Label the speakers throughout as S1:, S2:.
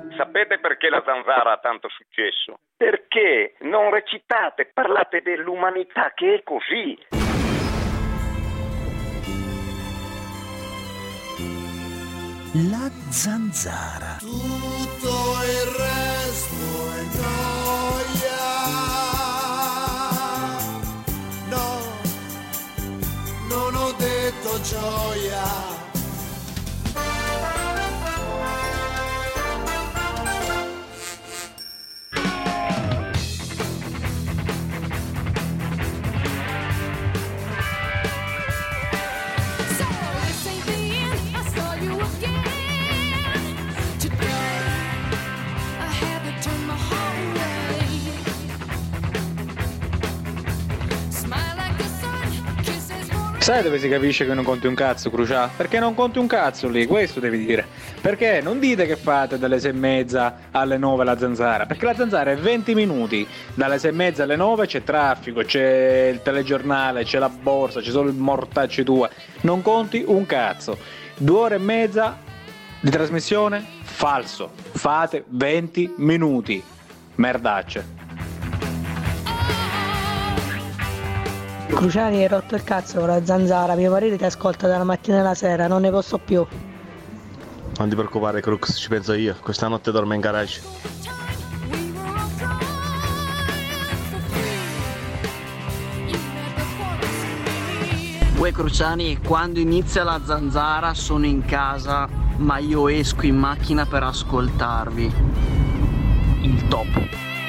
S1: Sapete perché la Zanzara ha tanto successo? Perché non recitate, parlate dell'umanità che è così.
S2: La Zanzara.
S3: Tutto il resto è gioia. No, non ho detto gioia.
S4: Sai dove si capisce che non conti un cazzo, Crucià? Perché non conti un cazzo lì, questo devi dire. Perché non dite che fate dalle 6:30 alle 9 la Zanzara, perché la Zanzara è 20 minuti, dalle 6:30 alle 9 c'è traffico, c'è il telegiornale, c'è la borsa, c'è solo il mortacci tua. Non conti un cazzo. 2 ore e mezza di trasmissione? Falso. Fate 20 minuti. Merdacce.
S5: Cruciani, hai rotto il cazzo con la Zanzara, mio marito ti ascolta dalla mattina alla sera, non ne posso più.
S6: Non ti preoccupare, Crux, ci penso io, questa notte dormo in garage.
S7: Uè Cruciani, quando inizia la Zanzara sono in casa, ma io esco in macchina per ascoltarvi. Il top.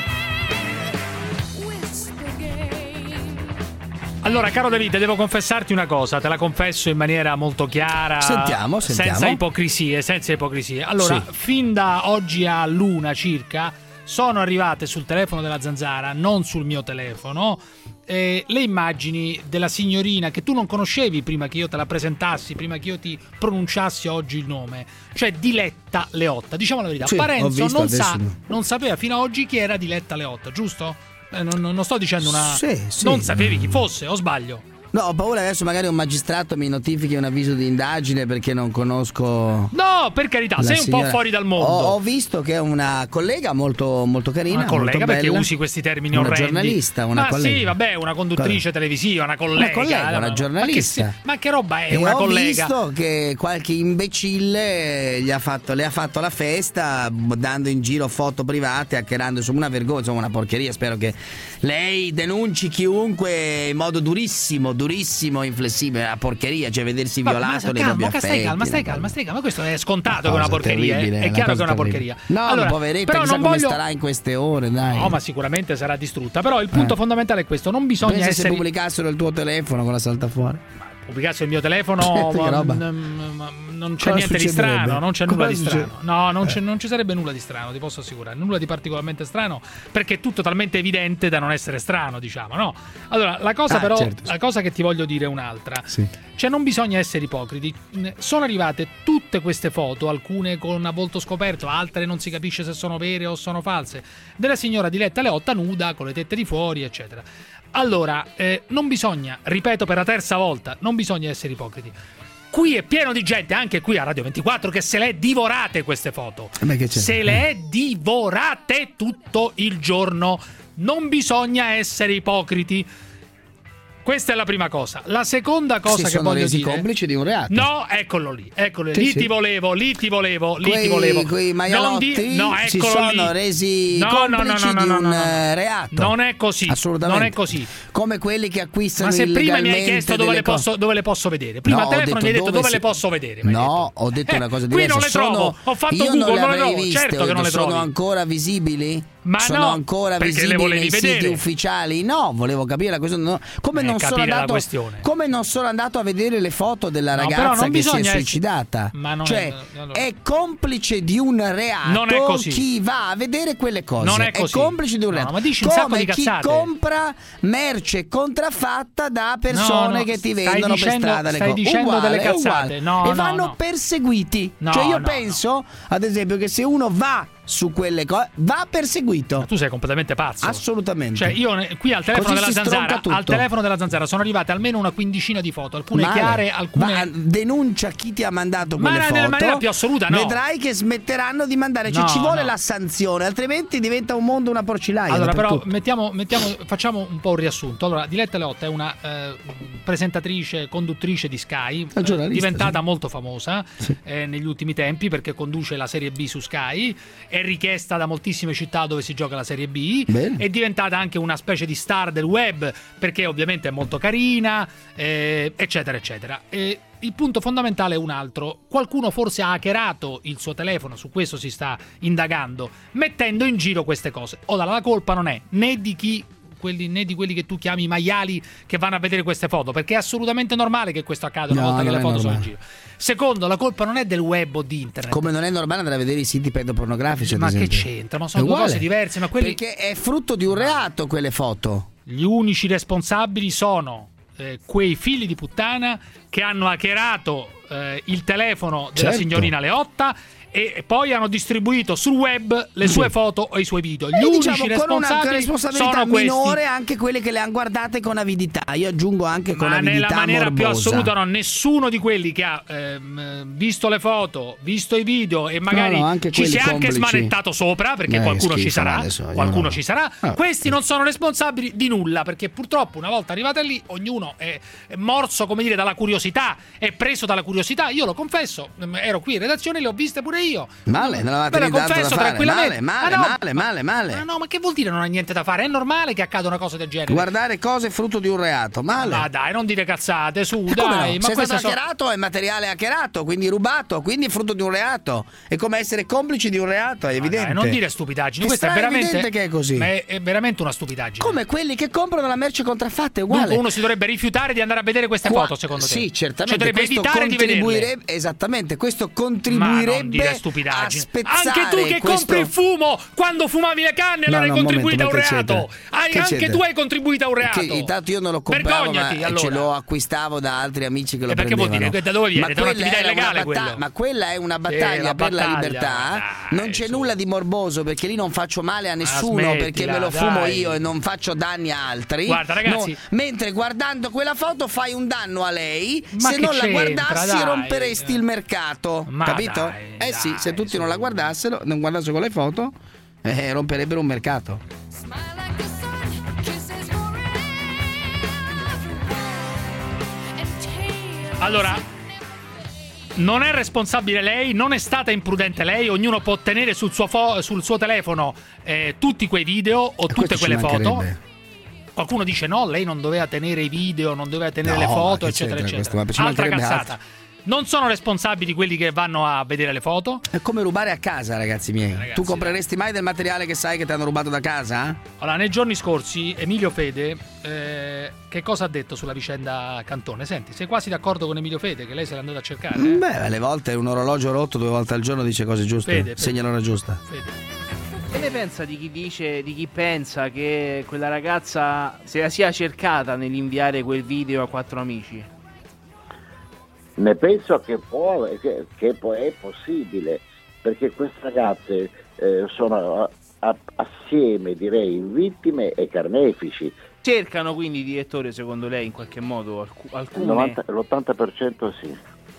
S8: Allora, caro Davide, devo confessarti una cosa, te la confesso in maniera molto chiara.
S2: Sentiamo.
S8: Senza ipocrisie. Allora,
S2: Sì.
S8: fin da oggi a l'una circa sono arrivate sul telefono della Zanzara, non sul mio telefono, le immagini della signorina che tu non conoscevi prima che io te la presentassi, prima che io ti pronunciassi oggi il nome, cioè Diletta Leotta. Diciamo la verità,
S2: Sì,
S8: Parenzo
S2: ho visto,
S8: non sapeva fino ad oggi chi era Diletta Leotta, giusto? Non sto dicendo una...
S2: Sì.
S8: Non sapevi chi fosse, o sbaglio?
S2: No, ho paura adesso magari un magistrato mi notifichi un avviso di indagine perché non conosco.
S8: No, per carità, sei un po' fuori dal mondo.
S2: Ho visto che è una collega molto, molto carina.
S8: Una collega,
S2: molto
S8: perché
S2: bella.
S8: usi questi termini
S2: una
S8: orrendi?
S2: Giornalista, una collega.
S8: Sì, vabbè, una conduttrice televisiva, una collega.
S2: Una giornalista.
S8: Ma che roba è
S2: e
S8: una
S2: ho
S8: collega?
S2: Ho visto che qualche imbecille le ha fatto la festa dando in giro foto private, hackerando, insomma una vergogna, insomma una porcheria. Spero che lei denunci chiunque in modo durissimo, inflessibile, la porcheria, cioè vedersi violato nei propri affetti.
S8: Stai calma, ma questo è scontato che è una porcheria, è chiaro che è una porcheria.
S2: No,
S8: allora,
S2: poveretta, chissà come starà in queste ore, dai.
S8: No, ma sicuramente sarà distrutta, però il punto fondamentale è questo, non bisogna
S2: Pensa
S8: essere...
S2: se pubblicassero il tuo telefono con la saltafuori.
S8: Pubblicassi il mio telefono, non c'è niente di strano, non c'è nulla di strano. No, non ci sarebbe nulla di strano, ti posso assicurare, nulla di particolarmente strano, perché è tutto talmente evidente da non essere strano, diciamo, no? Allora, la cosa però, certo, la cosa che ti voglio dire è un'altra.
S2: Sì.
S8: Cioè, non bisogna essere ipocriti. Sono arrivate tutte queste foto, alcune con a volto scoperto, altre non si capisce se sono vere o sono false, della signora Diletta Leotta nuda, con le tette di fuori, eccetera. Allora, non bisogna, ripeto per la terza volta, non bisogna essere ipocriti. Qui è pieno di gente, anche qui a Radio 24, che se le è divorate queste foto. Se le è divorate tutto il giorno. Non bisogna essere ipocriti. Questa è la prima cosa. La seconda cosa che voglio dire...
S2: Si sono resi complici di un reato.
S8: No, eccolo lì.
S2: Sì,
S8: lì
S2: sì.
S8: ti volevo.
S2: Quei maialotti si sono resi complici di un reato.
S8: Non è così.
S2: Assolutamente.
S8: Non è così.
S2: Come quelli che acquistano
S8: Ma se
S2: illegalmente
S8: prima mi hai chiesto dove le posso vedere. Prima al telefono mi hai detto dove le posso vedere.
S2: No, ho detto una cosa diversa.
S8: Qui non le trovo. Ho fatto Google, non le trovo. Certo che non le trovi.
S2: Sono ancora visibili?
S8: Ma
S2: sono
S8: no,
S2: ancora visibili nei siti ufficiali? No, volevo capire questo. No. Come non sono andato a vedere le foto della ragazza che si è suicidata? È complice di un reato.
S8: Non è così.
S2: Chi va a vedere quelle cose
S8: non è così.
S2: È complice di un reato.
S8: Ma dici un sacco di cazzate.
S2: Chi compra merce contraffatta da persone che ti vendono per strada le cose.
S8: Stai dicendo delle cazzate.
S2: E vanno perseguiti. Cioè io penso, ad esempio, che se uno va su quelle cose, va perseguito.
S8: Ma tu sei completamente pazzo.
S2: Assolutamente.
S8: Cioè io qui al telefono della Zanzara sono arrivate almeno una quindicina di foto, alcune chiare, alcune...
S2: denuncia chi ti ha mandato quelle foto.
S8: Ma nella maniera più assoluta no.
S2: Vedrai che smetteranno di mandare, cioè ci vuole la sanzione, altrimenti diventa un mondo una porcilaia.
S8: Allora però facciamo un po' un riassunto. Allora, Diletta Leotta è una presentatrice, conduttrice di Sky, diventata molto famosa negli ultimi tempi perché conduce la Serie B su Sky, è richiesta da moltissime città dove si gioca la Serie B. Bene. È diventata anche una specie di star del web perché ovviamente è molto carina, eccetera eccetera. Il punto fondamentale è un altro. Qualcuno forse ha hackerato il suo telefono, su questo si sta indagando, mettendo in giro queste cose. Ora la colpa non è né di quelli che tu chiami maiali che vanno a vedere queste foto, perché è assolutamente normale che questo accada una volta che le foto sono in giro. Secondo, la colpa non è del web o di internet.
S2: Come non è normale andare a vedere i siti pedopornografici.
S8: Ma che c'entra? Ma sono due cose diverse. Ma
S2: perché è frutto di un reato quelle foto.
S8: Gli unici responsabili sono quei figli di puttana che hanno hackerato il telefono della signorina Leotta e poi hanno distribuito sul web le sue foto o i suoi video. Gli unici responsabili sono
S2: minore anche quelle che le hanno guardate con avidità. Io aggiungo anche con avidità
S8: nella maniera
S2: morbosa.
S8: più assoluta no, nessuno di quelli che ha visto le foto, visto i video e magari ci si è anche smanettato sopra perché qualcuno ci sarà, questi non sono responsabili di nulla, perché purtroppo una volta arrivate lì ognuno è morso, come dire, dalla curiosità, è preso dalla curiosità. Io lo confesso, ero qui in redazione, le ho viste pure io.
S2: Male, non avete nient'altro da fare.
S8: Tranquillamente.
S2: Male.
S8: Ma no, ma che vuol dire non ha niente da fare? È normale che accada una cosa del genere.
S2: Guardare cose frutto di un reato, male.
S8: Ma dai, non dire cazzate, su,
S2: dai.
S8: No?
S2: Se è stato hackerato è materiale hackerato, quindi rubato, quindi è frutto di un reato. È come essere complici di un reato, è evidente.
S8: Dai, non dire stupidaggini, questo è veramente
S2: evidente che è così.
S8: Ma è veramente una stupidaggine.
S2: Come quelli che comprano la merce contraffatta, è uguale.
S8: Dunque uno si dovrebbe rifiutare di andare a vedere queste foto, secondo te?
S2: Sì, certamente.
S8: Cioè dovrebbe evitare di vederle.
S2: Esattamente, questo contribuirebbe a spezzare.
S8: Anche tu che compri il fumo quando fumavi le canne, allora hai contribuito a un reato. Anche tu hai contribuito a un reato.
S2: Intanto io non lo compravo, ma ce lo acquistavo da altri amici che lo prendevano.
S8: Perché vuol dire? Da dove viene? Da un'attività illegale quello.
S2: Ma quella è una battaglia per la libertà. Non c'è nulla di morboso, perché lì non faccio male a nessuno, perché me lo fumo io e non faccio danni a altri.
S8: Guarda ragazzi,
S2: mentre guardando quella foto fai un danno a lei. Se non la guardassi romperesti il mercato, capito? Sì, se tutti non la guardassero, non guardassero con le foto, romperebbero un mercato.
S8: Allora, non è responsabile lei, non è stata imprudente lei, ognuno può tenere sul suo telefono tutti quei video o tutte quelle foto. Qualcuno dice no, lei non doveva tenere i video, non doveva tenere le foto, eccetera, eccetera. Altra cazzata. Non sono responsabili quelli che vanno a vedere le foto.
S2: È come rubare a casa, ragazzi miei. Tu compreresti mai del materiale che sai che ti hanno rubato da casa?
S8: Allora, nei giorni scorsi Emilio Fede che cosa ha detto sulla vicenda Cantone? Senti, sei quasi d'accordo con Emilio Fede che lei se l'è andata a cercare?
S2: Beh, alle volte un orologio rotto 2 volte al giorno dice cose giuste.
S8: Fede.
S2: Segna l'ora giusta.
S7: Che ne pensa di chi pensa che quella ragazza se la sia cercata nell'inviare quel video a 4 amici?
S9: Ne penso che è possibile, perché queste ragazze sono assieme, direi, vittime e carnefici.
S7: Cercano quindi, direttore, secondo lei, in qualche modo alcune?
S9: L'80% sì.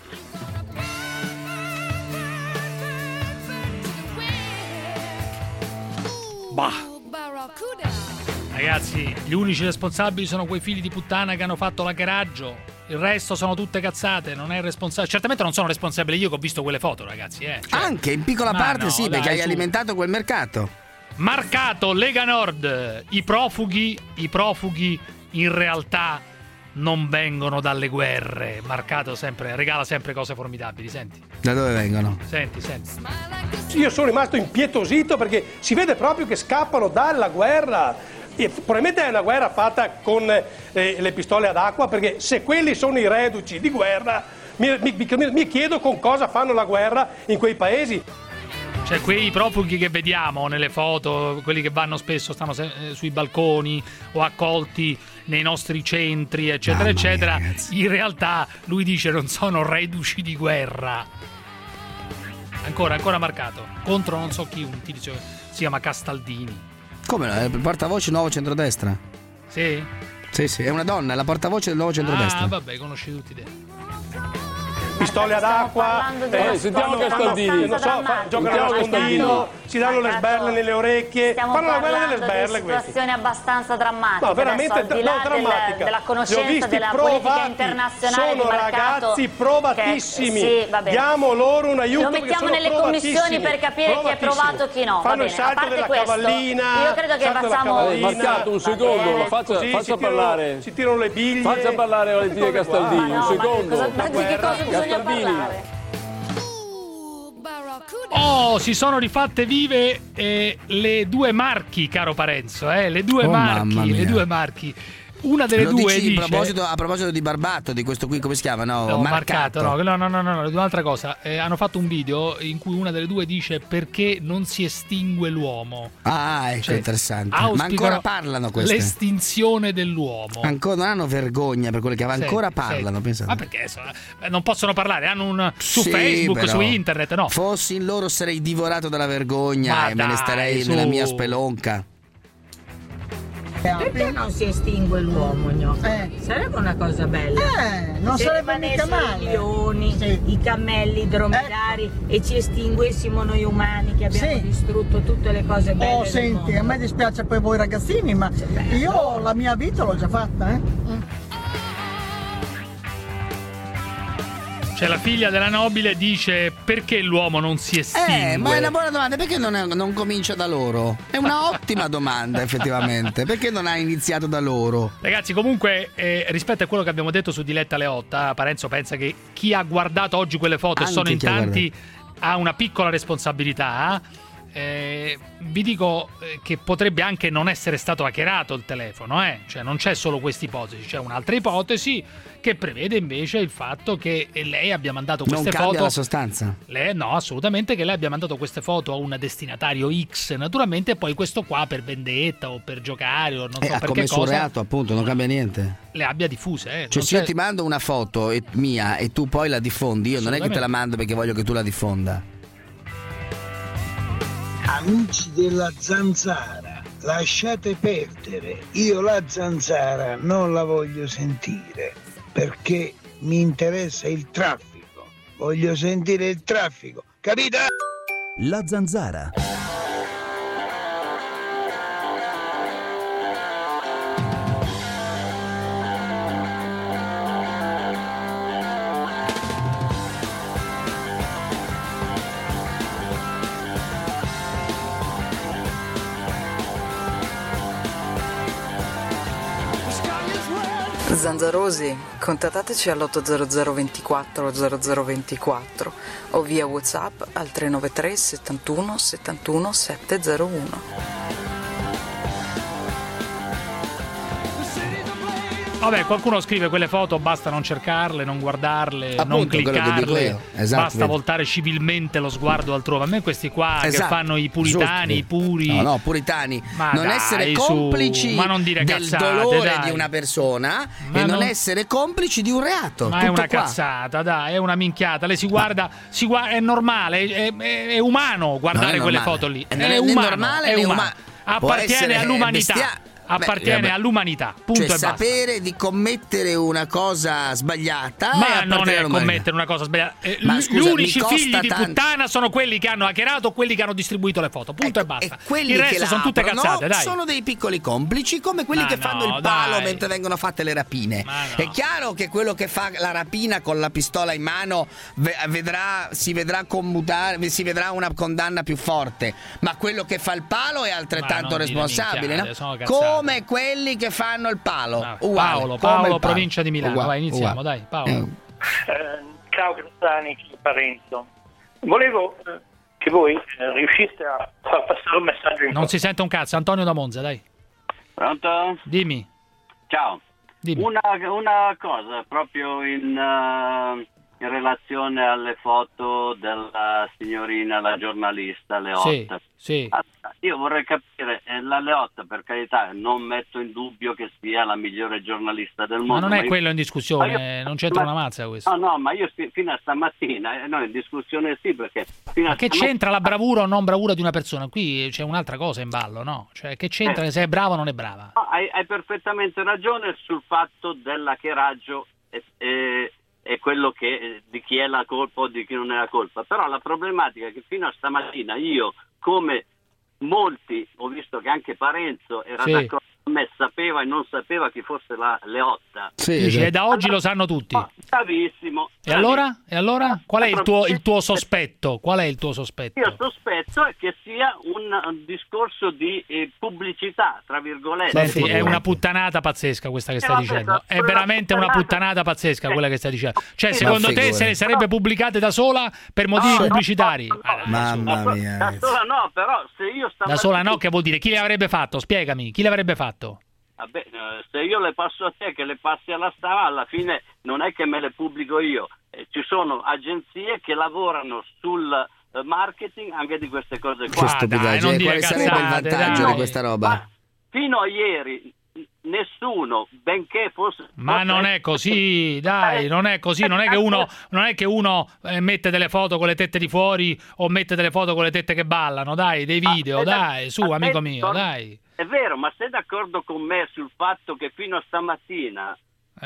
S8: Bah. Ragazzi, gli unici responsabili sono quei figli di puttana che hanno fatto l'hackeraggio. Il resto sono tutte cazzate, non è responsabile. Certamente non sono responsabile io che ho visto quelle foto, ragazzi. Cioè,
S2: anche in piccola parte sì, perché hai alimentato quel mercato.
S8: Marcato Lega Nord. I profughi in realtà non vengono dalle guerre. Marcato sempre, regala sempre cose formidabili, senti.
S2: Da dove vengono?
S8: Senti.
S10: Io sono rimasto impietosito perché si vede proprio che scappano dalla guerra. E probabilmente è una guerra fatta con le pistole ad acqua, perché se quelli sono i reduci di guerra, mi chiedo con cosa fanno la guerra in quei paesi.
S8: Cioè quei profughi che vediamo nelle foto, quelli che vanno spesso, stanno sui balconi o accolti nei nostri centri, eccetera, eccetera, in realtà lui dice non sono reduci di guerra. Ancora marcato. Contro non so chi, un tizio si chiama Castaldini.
S2: Come no? Il portavoce nuovo centrodestra?
S8: Sì?
S2: Sì, è una donna, è la portavoce del nuovo centrodestra.
S8: Ah, vabbè, conosci tutti te.
S10: Pistole ad acqua,
S11: sentiamo Castaldini,
S10: non so, giocano a nascondino, si danno le sberle nelle orecchie, fanno la guerra delle sberle questi.
S12: Situazione abbastanza drammatica.
S10: No, veramente
S12: adesso, al di là
S10: drammatica.
S12: della conoscenza della politica internazionale
S10: sono
S12: di mercato,
S10: ragazzi provatissimi.
S12: Sì, va bene.
S10: Diamo loro un aiuto.
S12: Lo mettiamo nelle commissioni per capire chi è provato e chi no.
S10: Fanno
S12: va
S10: il
S12: bene.
S10: salto
S12: A parte
S10: della
S12: questo,
S10: cavallina.
S12: io credo che facciamo
S11: marcato un secondo, ma faccia parlare.
S10: Si tirano le biglie.
S11: Faccia parlare Valentina Castaldini, un secondo.
S12: Di che cosa bisogna parlare?
S8: Oh, si sono rifatte vive le due Marchi, caro Parenzo, le due Marchi. Una delle due dice...
S2: a proposito di Barbato, di questo qui, come si chiama? No,
S8: Marcato. No, un'altra cosa. Hanno fatto un video in cui una delle due dice perché non si estingue l'uomo.
S2: Ah, ecco, interessante. Ma ancora parlano queste?
S8: L'estinzione dell'uomo.
S2: Ancora non hanno vergogna per quelle che ancora parlano, pensate.
S8: Ma perché non possono parlare? Hanno su Facebook, però, su internet, no?
S2: Fossi in loro sarei divorato dalla vergogna me ne starei nella mia spelonca.
S13: Perché non si estingue l'uomo, Sarebbe una cosa bella.
S5: Non sarebbe mica male.
S13: I leoni, i cammelli, i dromedari e ci estinguessimo noi umani che abbiamo distrutto tutte le cose belle.
S5: Oh, senti, a me dispiace per voi ragazzini, ma io la mia vita l'ho già fatta,
S8: Cioè la figlia della nobile dice perché l'uomo non si estingue.
S2: Ma è una buona domanda, perché non comincia da loro? È una ottima domanda effettivamente, perché non ha iniziato da loro?
S8: Ragazzi, comunque rispetto a quello che abbiamo detto su Diletta Leotta, Parenzo pensa che chi ha guardato oggi quelle foto e sono in tanti ha una piccola responsabilità. Vi dico che potrebbe anche non essere stato hackerato il telefono, cioè non c'è solo questa ipotesi, c'è un'altra ipotesi che prevede invece il fatto che lei abbia mandato queste foto.
S2: Non cambia la sostanza?
S8: No, assolutamente, che lei abbia mandato queste foto a un destinatario X, naturalmente, e poi questo qua per vendetta o per giocare o non so per che
S2: come
S8: cosa.
S2: Come reato, appunto, non cambia niente.
S8: Le abbia diffuse,
S2: Cioè se io ti mando una foto mia e tu poi la diffondi, io non è che te la mando perché voglio che tu la diffonda.
S14: Amici della zanzara, lasciate perdere, io la zanzara non la voglio sentire perché mi interessa il traffico, voglio sentire il traffico, capito?
S15: La zanzara.
S16: Zanzarosi, contattateci all'800 24 0024 o via WhatsApp al 393 71 71 701.
S8: Vabbè, qualcuno scrive quelle foto, basta non cercarle, non guardarle,
S2: appunto,
S8: non cliccarle,
S2: esatto,
S8: basta voltare civilmente lo sguardo altrove. A me questi qua che fanno i puritani, i puri...
S2: No, puritani.
S8: Ma
S2: non
S8: dai,
S2: essere complici
S8: ma non dire
S2: del
S8: cazzate,
S2: dolore di una persona e non essere complici di un reato.
S8: Ma
S2: tutto
S8: è una
S2: qua.
S8: cazzata, dai, è una minchiata. Lei si guarda, è normale, è umano guardare quelle foto lì. È umano. Appartiene all'umanità. Appartiene all'umanità, punto
S2: cioè
S8: e basta.
S2: Sapere di commettere una cosa sbagliata,
S8: ma non è commettere una cosa sbagliata. Gli unici figli di puttana sono quelli che hanno hackerato, quelli che hanno distribuito le foto, punto e basta. Il resto sono tutte cazzate, dai.
S2: Sono dei piccoli complici, come quelli che fanno il palo mentre vengono fatte le rapine. È chiaro che quello che fa la rapina con la pistola in mano si vedrà commutare, si vedrà una condanna più forte, ma quello che fa il palo è altrettanto responsabile, no? Come quelli che fanno il palo.
S8: Paolo, provincia di Milano. Vai, iniziamo, dai, Paolo.
S17: Ciao Grazzani, Parenzo. Volevo che voi riusciste a far passare un messaggio
S8: Non si sente un cazzo, Antonio da Monza, dai.
S18: Pronto?
S8: Dimmi.
S18: Ciao.
S8: Dimmi.
S18: Una cosa proprio in in relazione alle foto della signorina, la giornalista Leotta.
S8: Sì.
S18: Io vorrei capire, la Leotta, per carità, non metto in dubbio che sia la migliore giornalista del mondo.
S8: Ma non è quello in discussione, non c'entra una mazza questo.
S18: No, ma io fino a stamattina, no, in discussione sì, perché...
S8: Ma che c'entra la bravura o non bravura di una persona? Qui c'è un'altra cosa in ballo, no? Cioè, che c'entra se è brava o non è brava?
S18: No, hai perfettamente ragione sul fatto dell'hackeraggio e quello che di chi è la colpa o di chi non è la colpa, però la problematica è che fino a stamattina io, come molti, ho visto che anche Parenzo era d'accordo con me, sapeva e non sapeva chi fosse la Leotta.
S8: E da oggi lo sanno tutti.
S18: Bravissimo.
S8: E allora? Qual è il tuo sospetto? Qual è il tuo sospetto?
S18: Io sospetto che sia un discorso di pubblicità, tra virgolette.
S8: Senti, è una puttanata pazzesca questa che stai dicendo. È veramente una puttanata pazzesca quella che stai dicendo. Cioè, secondo te se ne sarebbe pubblicate da sola per motivi pubblicitari?
S2: Mamma mia.
S18: Da sola no, però se io
S8: Da sola no, che vuol dire? Chi le avrebbe fatto? Spiegami, chi le avrebbe fatto?
S18: Vabbè, se io le passo a te, che le passi alla stampa, alla fine non è che me le pubblico io. Ci sono agenzie che lavorano sul marketing anche di queste cose qua.
S2: Che stupidaggine, quale sarebbe il vantaggio di questa roba?
S18: Ma fino a ieri nessuno, benché fosse...
S8: Ma non è così, dai, non è così, non è che uno mette delle foto con le tette di fuori o mette delle foto con le tette che ballano, dai, dei video, dai, su, amico mio, dai.
S18: È vero, ma sei d'accordo con me sul fatto che fino a stamattina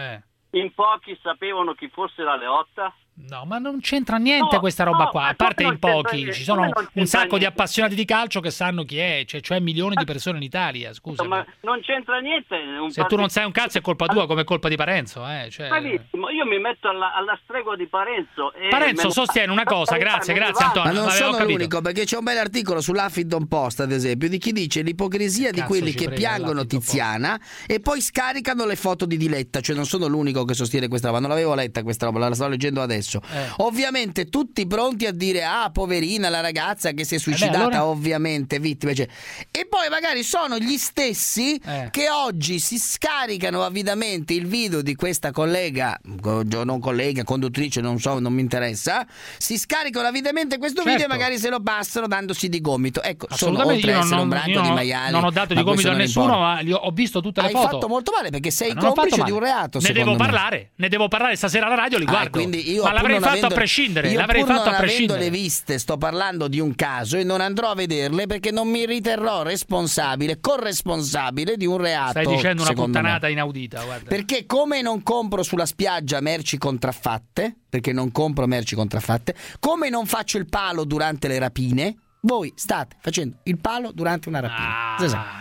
S18: in pochi sapevano chi fosse la Leotta?
S8: No, ma non c'entra niente questa roba qua, a parte in pochi, ci sono un sacco di appassionati di calcio che sanno chi è, cioè milioni di persone in Italia, scusa.
S18: Ma non c'entra niente.
S8: Se tu non sai un cazzo è colpa tua, come è colpa di Parenzo, cioè...
S18: Bravissimo, io mi metto alla stregua di Parenzo.
S8: Parenzo sostiene una cosa, grazie Antonio.
S2: Ma non sono l'unico, perché c'è un bel articolo sull'Huffington Post, ad esempio, di chi dice l'ipocrisia di quelli che piangono Tiziana e poi scaricano le foto di Diletta, cioè non sono l'unico che sostiene questa roba, non l'avevo letta questa roba, la sto leggendo adesso. Ovviamente tutti pronti a dire poverina la ragazza che si è suicidata, allora...
S8: ovviamente vittima, cioè. E poi magari sono gli stessi che oggi si scaricano avidamente il video di questa collega, non collega, conduttrice, non so, non mi interessa, si scaricano avidamente questo video e magari se lo passano dandosi di gomito. Ecco, sono oltre a essere un branco di maiali. Non ho dato di gomito a nessuno, ma ho visto tutte le foto.
S2: Hai fatto molto male perché sei complice di un reato.
S8: Ne devo parlare stasera alla radio, li guardo.
S2: Quindi io
S8: ma l'avrei fatto a prescindere.
S2: Io
S8: l'avrei
S2: pur
S8: fatto
S2: non
S8: a prescindere.
S2: avendole viste, sto parlando di un caso e non andrò a vederle perché non mi riterrò responsabile, corresponsabile di un reato.
S8: Stai dicendo una puttanata inaudita, guarda.
S2: Perché come non compro sulla spiaggia merci contraffatte, perché non compro merci contraffatte, come non faccio il palo durante le rapine, voi state facendo il palo durante una rapina.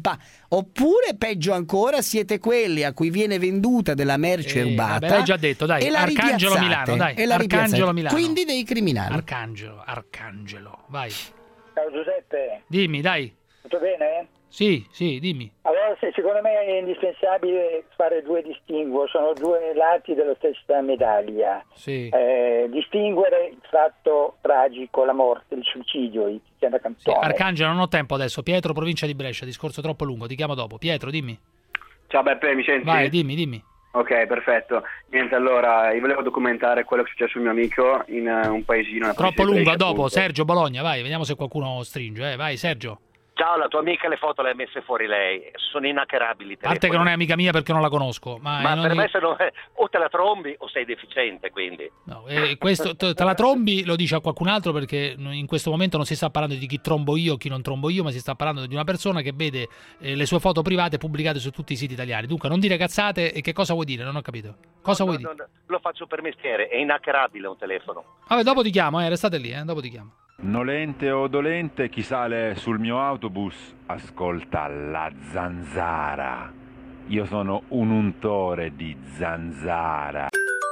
S2: Oppure peggio ancora siete quelli a cui viene venduta della merce rubata.
S8: L'hai già detto, dai.
S2: E la
S8: Arcangelo Milano, dai.
S2: E la
S8: Arcangelo Milano.
S2: Quindi dei criminali.
S8: Arcangelo, vai.
S19: Ciao Giuseppe.
S8: Dimmi, dai.
S19: Tutto bene?
S8: Sì, dimmi.
S19: Allora, secondo me è indispensabile fare due distinguo, sono due lati della stessa medaglia.
S8: Sì.
S19: Distinguere il fatto tragico, la morte, il suicidio di Tiziana Cantone.
S8: Sì, Arcangelo, non ho tempo adesso. Pietro, provincia di Brescia, discorso troppo lungo, ti chiamo dopo. Pietro, dimmi.
S20: Ciao Beppe, mi senti?
S8: Vai, dimmi.
S20: Ok, perfetto. Niente, allora, io volevo documentare quello che è successo al mio amico in un paesino.
S8: Troppo lungo, Brescia, dopo. Appunto. Sergio Bologna, vai, vediamo se qualcuno stringe. Vai, Sergio.
S1: Ciao, la tua amica le foto le ha messe fuori lei, sono inaccherabili.
S8: A parte che non è amica mia perché non la conosco. Ma
S1: per me o te la trombi o sei deficiente, quindi.
S8: No, questo te la trombi lo dice a qualcun altro perché in questo momento non si sta parlando di chi trombo io o chi non trombo io, ma si sta parlando di una persona che vede le sue foto private pubblicate su tutti i siti italiani. Dunque non dire cazzate. E che cosa vuoi dire? Non ho capito. Cosa vuoi dire?
S1: Lo faccio per mestiere, è inaccherabile un telefono.
S8: Vabbè, dopo ti chiamo, restate lì, dopo ti chiamo.
S21: Nolente o dolente, chi sale sul mio autobus ascolta la zanzara. Io sono un untore di zanzara.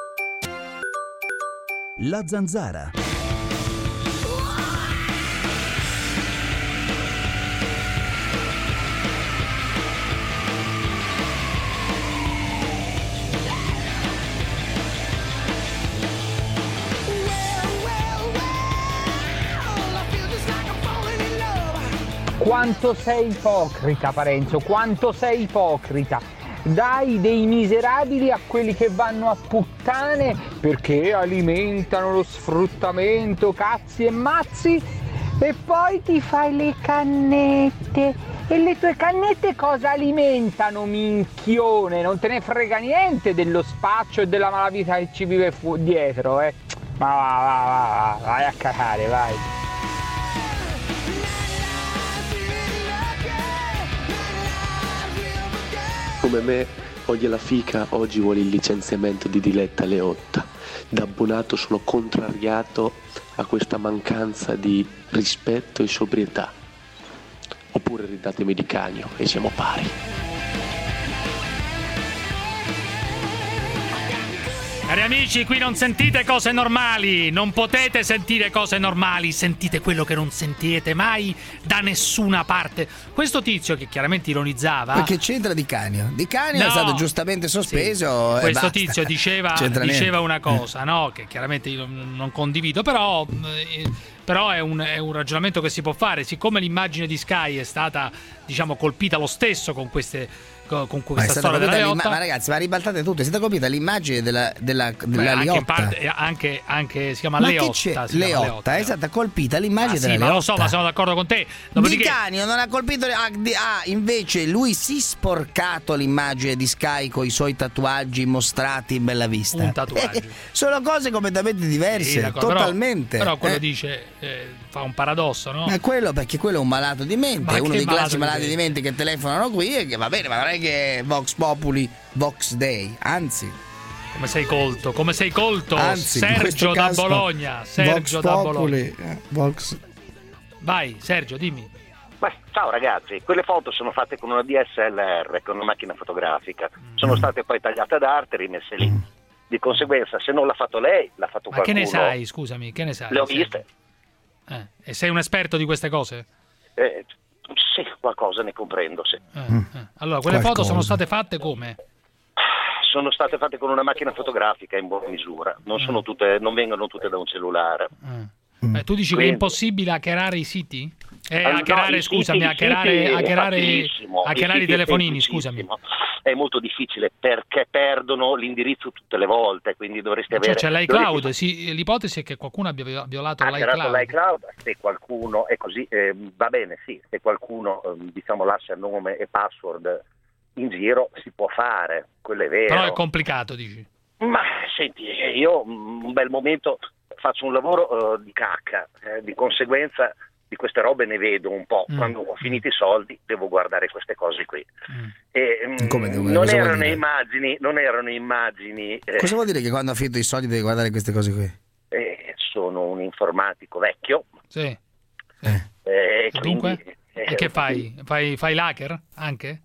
S15: La zanzara.
S22: Quanto sei ipocrita, Parenzo, quanto sei ipocrita.
S3: dai dei miserabili a quelli che vanno a puttane perché alimentano lo sfruttamento, cazzi e mazzi, e poi ti fai le cannette. E le tue cannette cosa alimentano, minchione? Non te ne frega niente dello spaccio e della malavita che ci vive dietro, eh? Ma vai a cagare, vai.
S22: Come me, oggi alla fica, oggi vuole il licenziamento di Diletta Leotta. Da abbonato sono contrariato a questa mancanza di rispetto e sobrietà. Oppure ridatemi di Canio e siamo pari.
S8: Cari amici, qui non sentite cose normali, non potete sentire cose normali, sentite quello che non sentite mai da nessuna parte. Questo tizio che chiaramente ironizzava...
S2: Ma che c'entra Di Canio? Di Canio è stato giustamente sospeso.
S8: Sì. Questo
S2: basta.
S8: tizio diceva una cosa, no? Che chiaramente io non condivido, però è un ragionamento che si può fare. Siccome l'immagine di Sky è stata, diciamo, colpita lo stesso con questa storia della Leotta,
S2: ma ragazzi, ma ribaltate tutto, è stata colpita l'immagine della Leotta.
S8: Anche si chiama Leotta.
S2: Leotta, è stata colpita l'immagine della Leotta.
S8: Ma lo so, ma sono d'accordo con te.
S2: Di Canio non ha colpito. Invece lui si è sporcato l'immagine di Sky con i suoi tatuaggi mostrati in bella vista.
S8: Un tatuaggio.
S2: Sono cose completamente diverse, totalmente.
S8: Però quello dice fa un paradosso, no?
S2: Ma perché quello è un malato di mente, è uno dei classici malati di mente che telefonano qui e che va bene, ma non è che Vox Populi, Vox Dei, anzi.
S8: Come sei colto,
S2: anzi,
S8: Sergio da Bologna. Sergio da Bologna.
S2: Vox.
S8: Vai, Sergio, dimmi.
S1: Ciao ragazzi, quelle foto sono fatte con una DSLR, con una macchina fotografica, sono state poi tagliate ad arte e rimesse lì. Di conseguenza, se non l'ha fatto lei, l'ha fatto qualcuno.
S8: Ma che ne sai, scusami, che ne sai?
S1: Le ho viste.
S8: E sei un esperto di queste cose?
S1: Sì, qualcosa ne comprendo, sì.
S8: Allora, quelle foto sono state fatte come?
S1: Sono state fatte con una macchina fotografica in buona misura, non vengono tutte da un cellulare.
S8: Tu dici che è impossibile hackerare i siti? Hackerare i telefonini, scusami.
S1: È molto difficile perché perdono l'indirizzo tutte le volte, quindi dovreste avere...
S8: Cioè c'è l'iCloud, l'ipotesi è che qualcuno abbia violato
S1: l'iCloud. Se qualcuno è così, va bene, sì, se qualcuno lascia nome e password in giro si può fare, quello è vero.
S8: Però è complicato, dici?
S1: Ma senti, io un bel momento faccio un lavoro di cacca, di conseguenza di queste robe ne vedo un po'. Quando ho finito i soldi devo guardare queste cose qui. Non erano immagini.
S2: Cosa vuol dire che quando ho finito i soldi devi guardare queste cose qui?
S1: Sono un informatico vecchio.
S8: Sì.
S1: E
S8: dunque? E che fai? Fai l'hacker anche?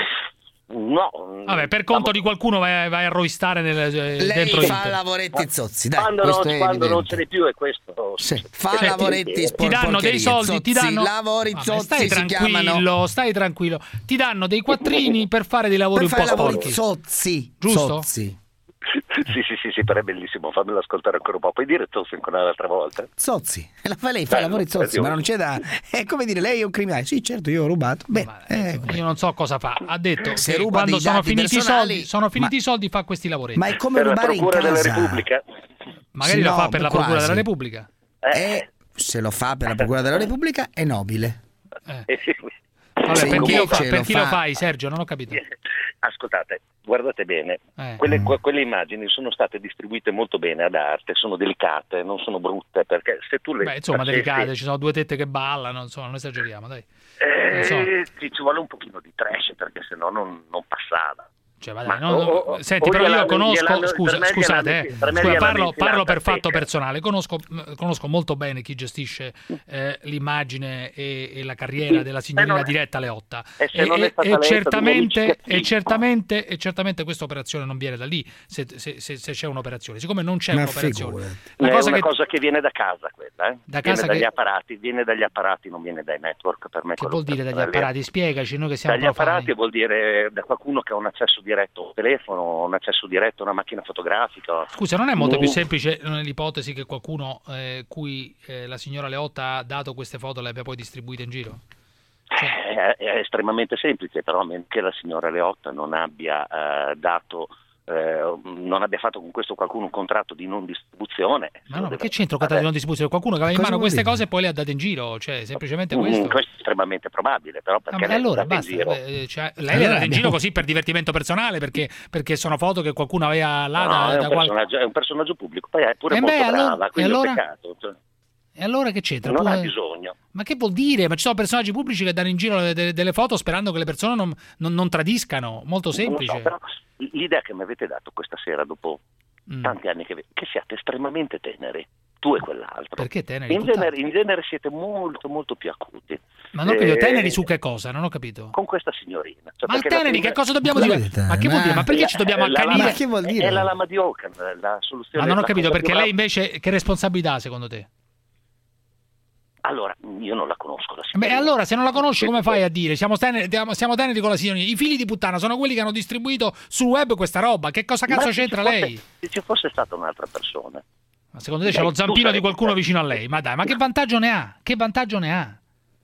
S1: No.
S8: Vabbè, per conto di qualcuno vai a roistare dentro
S2: Lei fa lavoretti zozzi, dai.
S1: Quando non ce n'è più è questo.
S2: Sì. Fa lavoretti sporchi.
S8: Ti danno dei soldi, ti danno
S2: lavori zozzi, si chiamano.
S8: Stai tranquillo. Ti danno dei quattrini per fare dei lavori un po' sporchi.
S2: Zozzi,
S8: giusto?
S2: Zozzi.
S1: Sì, però è bellissimo, fammelo ascoltare ancora un po'. Puoi dire zozzi ancora un'altra volta?
S2: Zozzi, lei fa lavori zozzi, ma non c'è da... È come dire, lei è un criminale. Sì, certo, io ho rubato.
S8: Io non so cosa fa. Ha detto
S2: se
S8: che
S2: ruba
S8: quando sono finiti i
S2: soldi,
S8: soldi fa questi lavoretti.
S2: Ma è come rubare in casa.
S1: Della Repubblica?
S8: Magari lo fa per la Procura della Repubblica.
S2: Se lo fa per la Procura della Repubblica è nobile.
S8: Vabbè, per chi lo fai, Sergio? Non ho capito.
S1: Ascoltate, guardate bene, quelle immagini sono state distribuite molto bene ad arte, sono delicate, non sono brutte, perché se tu le
S8: delicate, ci sono due tette che ballano, insomma, non esageriamo, dai.
S1: Ci vuole un pochino di trash, perché sennò non passava.
S8: Cioè, senti, però io conosco, scusate, parlo per fatto personale, conosco molto bene chi gestisce l'immagine e la carriera della signorina Diletta Leotta e certamente questa operazione non viene da lì, se c'è un'operazione, siccome non c'è un'operazione.
S1: È una cosa che viene da casa, quella, viene dagli apparati, non viene dai network. Per me
S8: che vuol dire dagli apparati? Spiegaci, noi che siamo
S1: dagli apparati vuol dire da qualcuno che ha un accesso diretto al telefono, un accesso diretto a una macchina fotografica.
S8: Scusa, non è molto più semplice l'ipotesi che qualcuno cui la signora Leotta ha dato queste foto le abbia poi distribuite in giro?
S1: è estremamente semplice, però che la signora Leotta non abbia non abbia fatto con questo qualcuno un contratto di non distribuzione.
S8: Ma no, che c'entra un contratto di non distribuzione? Qualcuno che aveva in mano queste cose e poi le ha date in giro, cioè semplicemente questo.
S1: Questo è estremamente probabile, però perché
S8: lei
S1: allora
S8: basta,
S1: in giro?
S8: Lei le ha date in giro così per divertimento personale, perché sono foto che qualcuno aveva là
S1: è un personaggio pubblico, poi è pure molto brava, quindi
S8: allora?
S1: è un peccato.
S8: E allora che c'entra?
S1: Non ha bisogno.
S8: Ma che vuol dire? Ma ci sono personaggi pubblici che danno in giro delle foto sperando che le persone non tradiscano. Molto semplice.
S1: Non so, però l'idea che mi avete dato questa sera, dopo tanti anni, che siate estremamente teneri, tu e quell'altro.
S8: Perché teneri?
S1: In genere siete molto, molto più acuti.
S8: Ma non ho capito, teneri su che cosa? Non ho capito.
S1: Con questa signorina. Cioè,
S8: ma teneri, che cosa dobbiamo dire? Ma che vuol dire? Ma perché ci dobbiamo accanire?
S2: Ma che vuol dire?
S1: È la lama di Ocan, la soluzione.
S8: Ma non ho capito, perché lei invece che responsabilità ha, secondo te?
S1: Allora, io non la conosco la signorina.
S8: Beh, allora se non la conosci come fai a dire? Siamo teneri con la signorina. I figli di puttana sono quelli che hanno distribuito sul web questa roba. Che cosa cazzo c'entra lei?
S1: Se ci fosse stata un'altra persona.
S8: Ma secondo te c'è lo zampino di qualcuno vicino a lei? Ma dai, ma che vantaggio ne ha? Che vantaggio ne ha?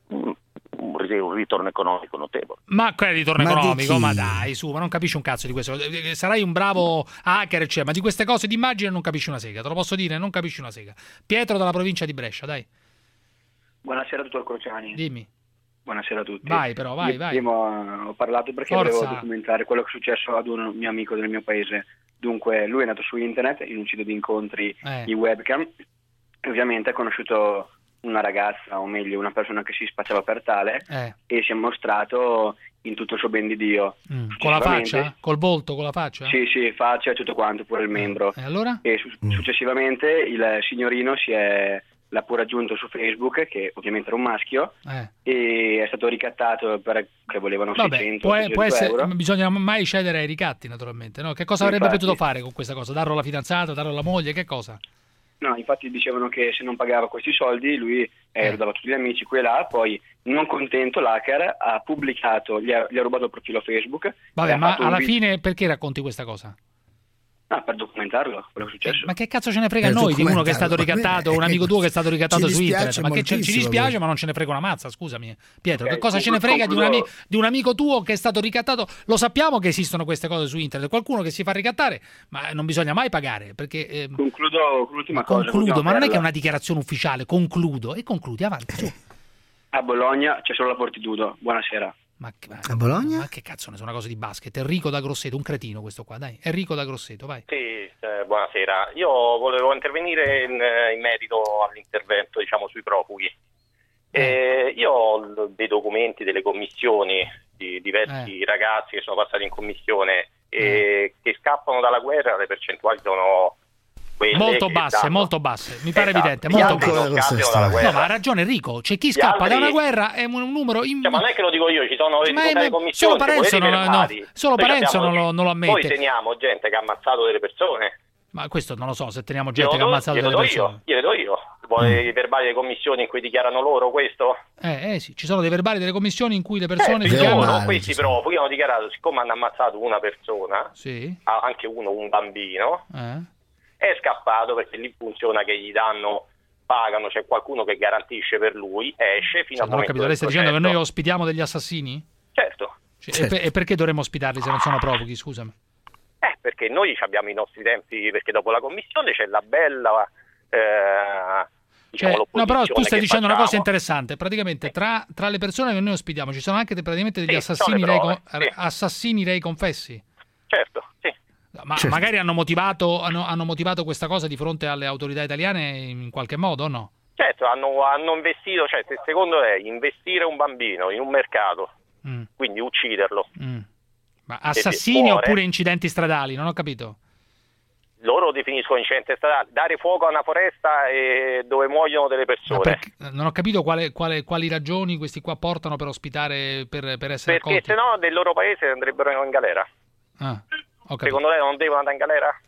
S1: Un ritorno economico notevole.
S8: Ma quel ritorno economico? Ma dai, su, ma non capisci un cazzo di questo. Sarai un bravo hacker, eccetera, ma di queste cose di immagine non capisci una sega. Te lo posso dire, non capisci una sega. Pietro dalla provincia di Brescia, dai.
S4: Buonasera, dottor Crociani.
S8: Dimmi.
S4: Buonasera a tutti.
S8: Vai però, vai.
S4: Prima ho parlato perché volevo documentare quello che è successo ad un mio amico del mio paese. Dunque, lui è nato su internet in un sito di incontri di webcam e ovviamente ha conosciuto una ragazza, o meglio una persona che si spacciava per tale e si è mostrato in tutto il suo ben di Dio.
S8: Con la faccia? Col volto, con la faccia?
S4: Sì, faccia e tutto quanto, pure il membro.
S8: E allora?
S4: E successivamente il signorino l'ha pure aggiunto su Facebook, che ovviamente era un maschio, e è stato ricattato perché volevano 600
S8: può essere,
S4: euro.
S8: Bisogna mai cedere ai ricatti, naturalmente, no? Che cosa avrebbe potuto fare con questa cosa? Darlo alla fidanzata, darlo alla moglie, che cosa?
S4: No, infatti dicevano che se non pagava questi soldi lui lo dava a tutti gli amici qui e là, poi non contento l'hacker ha pubblicato, gli ha rubato il profilo Facebook.
S8: Vabbè, ma alla fine perché racconti questa cosa?
S4: Per documentarlo, quello che è successo.
S8: Ma che cazzo ce ne frega a noi di uno che è stato ricattato, un amico tuo che è stato ricattato su internet? Ma che ci dispiace, ma non ce ne frega una mazza, scusami. Pietro, che cosa ce ne frega di un amico tuo che è stato ricattato? Lo sappiamo che esistono queste cose su internet, qualcuno che si fa ricattare, ma non bisogna mai pagare, perché
S4: concludo con l'ultima cosa.
S8: Concludo, ma non è che è una dichiarazione ufficiale, concludo e concludi, avanti. Su.
S4: A Bologna c'è solo la Fortitudo. Buonasera.
S2: A Bologna?
S8: Ma che cazzo ne sono una cosa di basket? Enrico da Grosseto, un cretino questo qua, dai. Enrico da Grosseto, vai.
S6: Sì, buonasera. Io volevo intervenire in merito all'intervento, diciamo, sui profughi. Io ho dei documenti delle commissioni di diversi ragazzi che sono passati in commissione e che scappano dalla guerra, le percentuali sono
S8: molto basse, mi pare evidente, molto basse. No, ma ha ragione Enrico, c'è chi scappa da una guerra è un numero
S6: ma non è che lo dico io, ci sono le commissioni,
S8: solo Parenzo non lo ammette.
S6: Noi teniamo gente che ha ammazzato delle persone.
S8: Ma questo non lo so, se teniamo gente che ha ammazzato delle persone.
S6: Io vedo io. Vuole i verbali delle commissioni in cui dichiarano loro questo?
S8: Sì, ci sono dei verbali delle commissioni in cui le persone dichiarano.
S6: Questi profughi hanno dichiarato, siccome hanno ammazzato una persona, anche un bambino, è scappato perché lì funziona che gli pagano, c'è qualcuno che garantisce per lui, esce fino a
S8: non ho capito, lei sta dicendo che noi ospitiamo degli assassini?
S6: Certo.
S8: E perché dovremmo osptarli se non sono profughi, scusami?
S6: Perché noi abbiamo i nostri tempi, perché dopo la commissione c'è la bella
S8: no, però tu stai dicendo una cosa interessante, praticamente tra le persone che noi ospitiamo ci sono anche praticamente degli assassini rei confessi.
S6: Certo, sì.
S8: Ma magari hanno motivato questa cosa di fronte alle autorità italiane in qualche modo o no?
S6: Certo, hanno investito, cioè secondo lei investire un bambino in un mercato, quindi ucciderlo.
S8: Ma assassini oppure incidenti stradali? Non ho capito.
S6: Loro definiscono incidenti stradali, dare fuoco a una foresta dove muoiono delle persone.
S8: Non ho capito quali ragioni questi qua portano per ospitare, per essere accolti.
S6: Perché se no del loro paese andrebbero in galera.
S8: Ho capito.
S6: Secondo lei non devono andare in galera?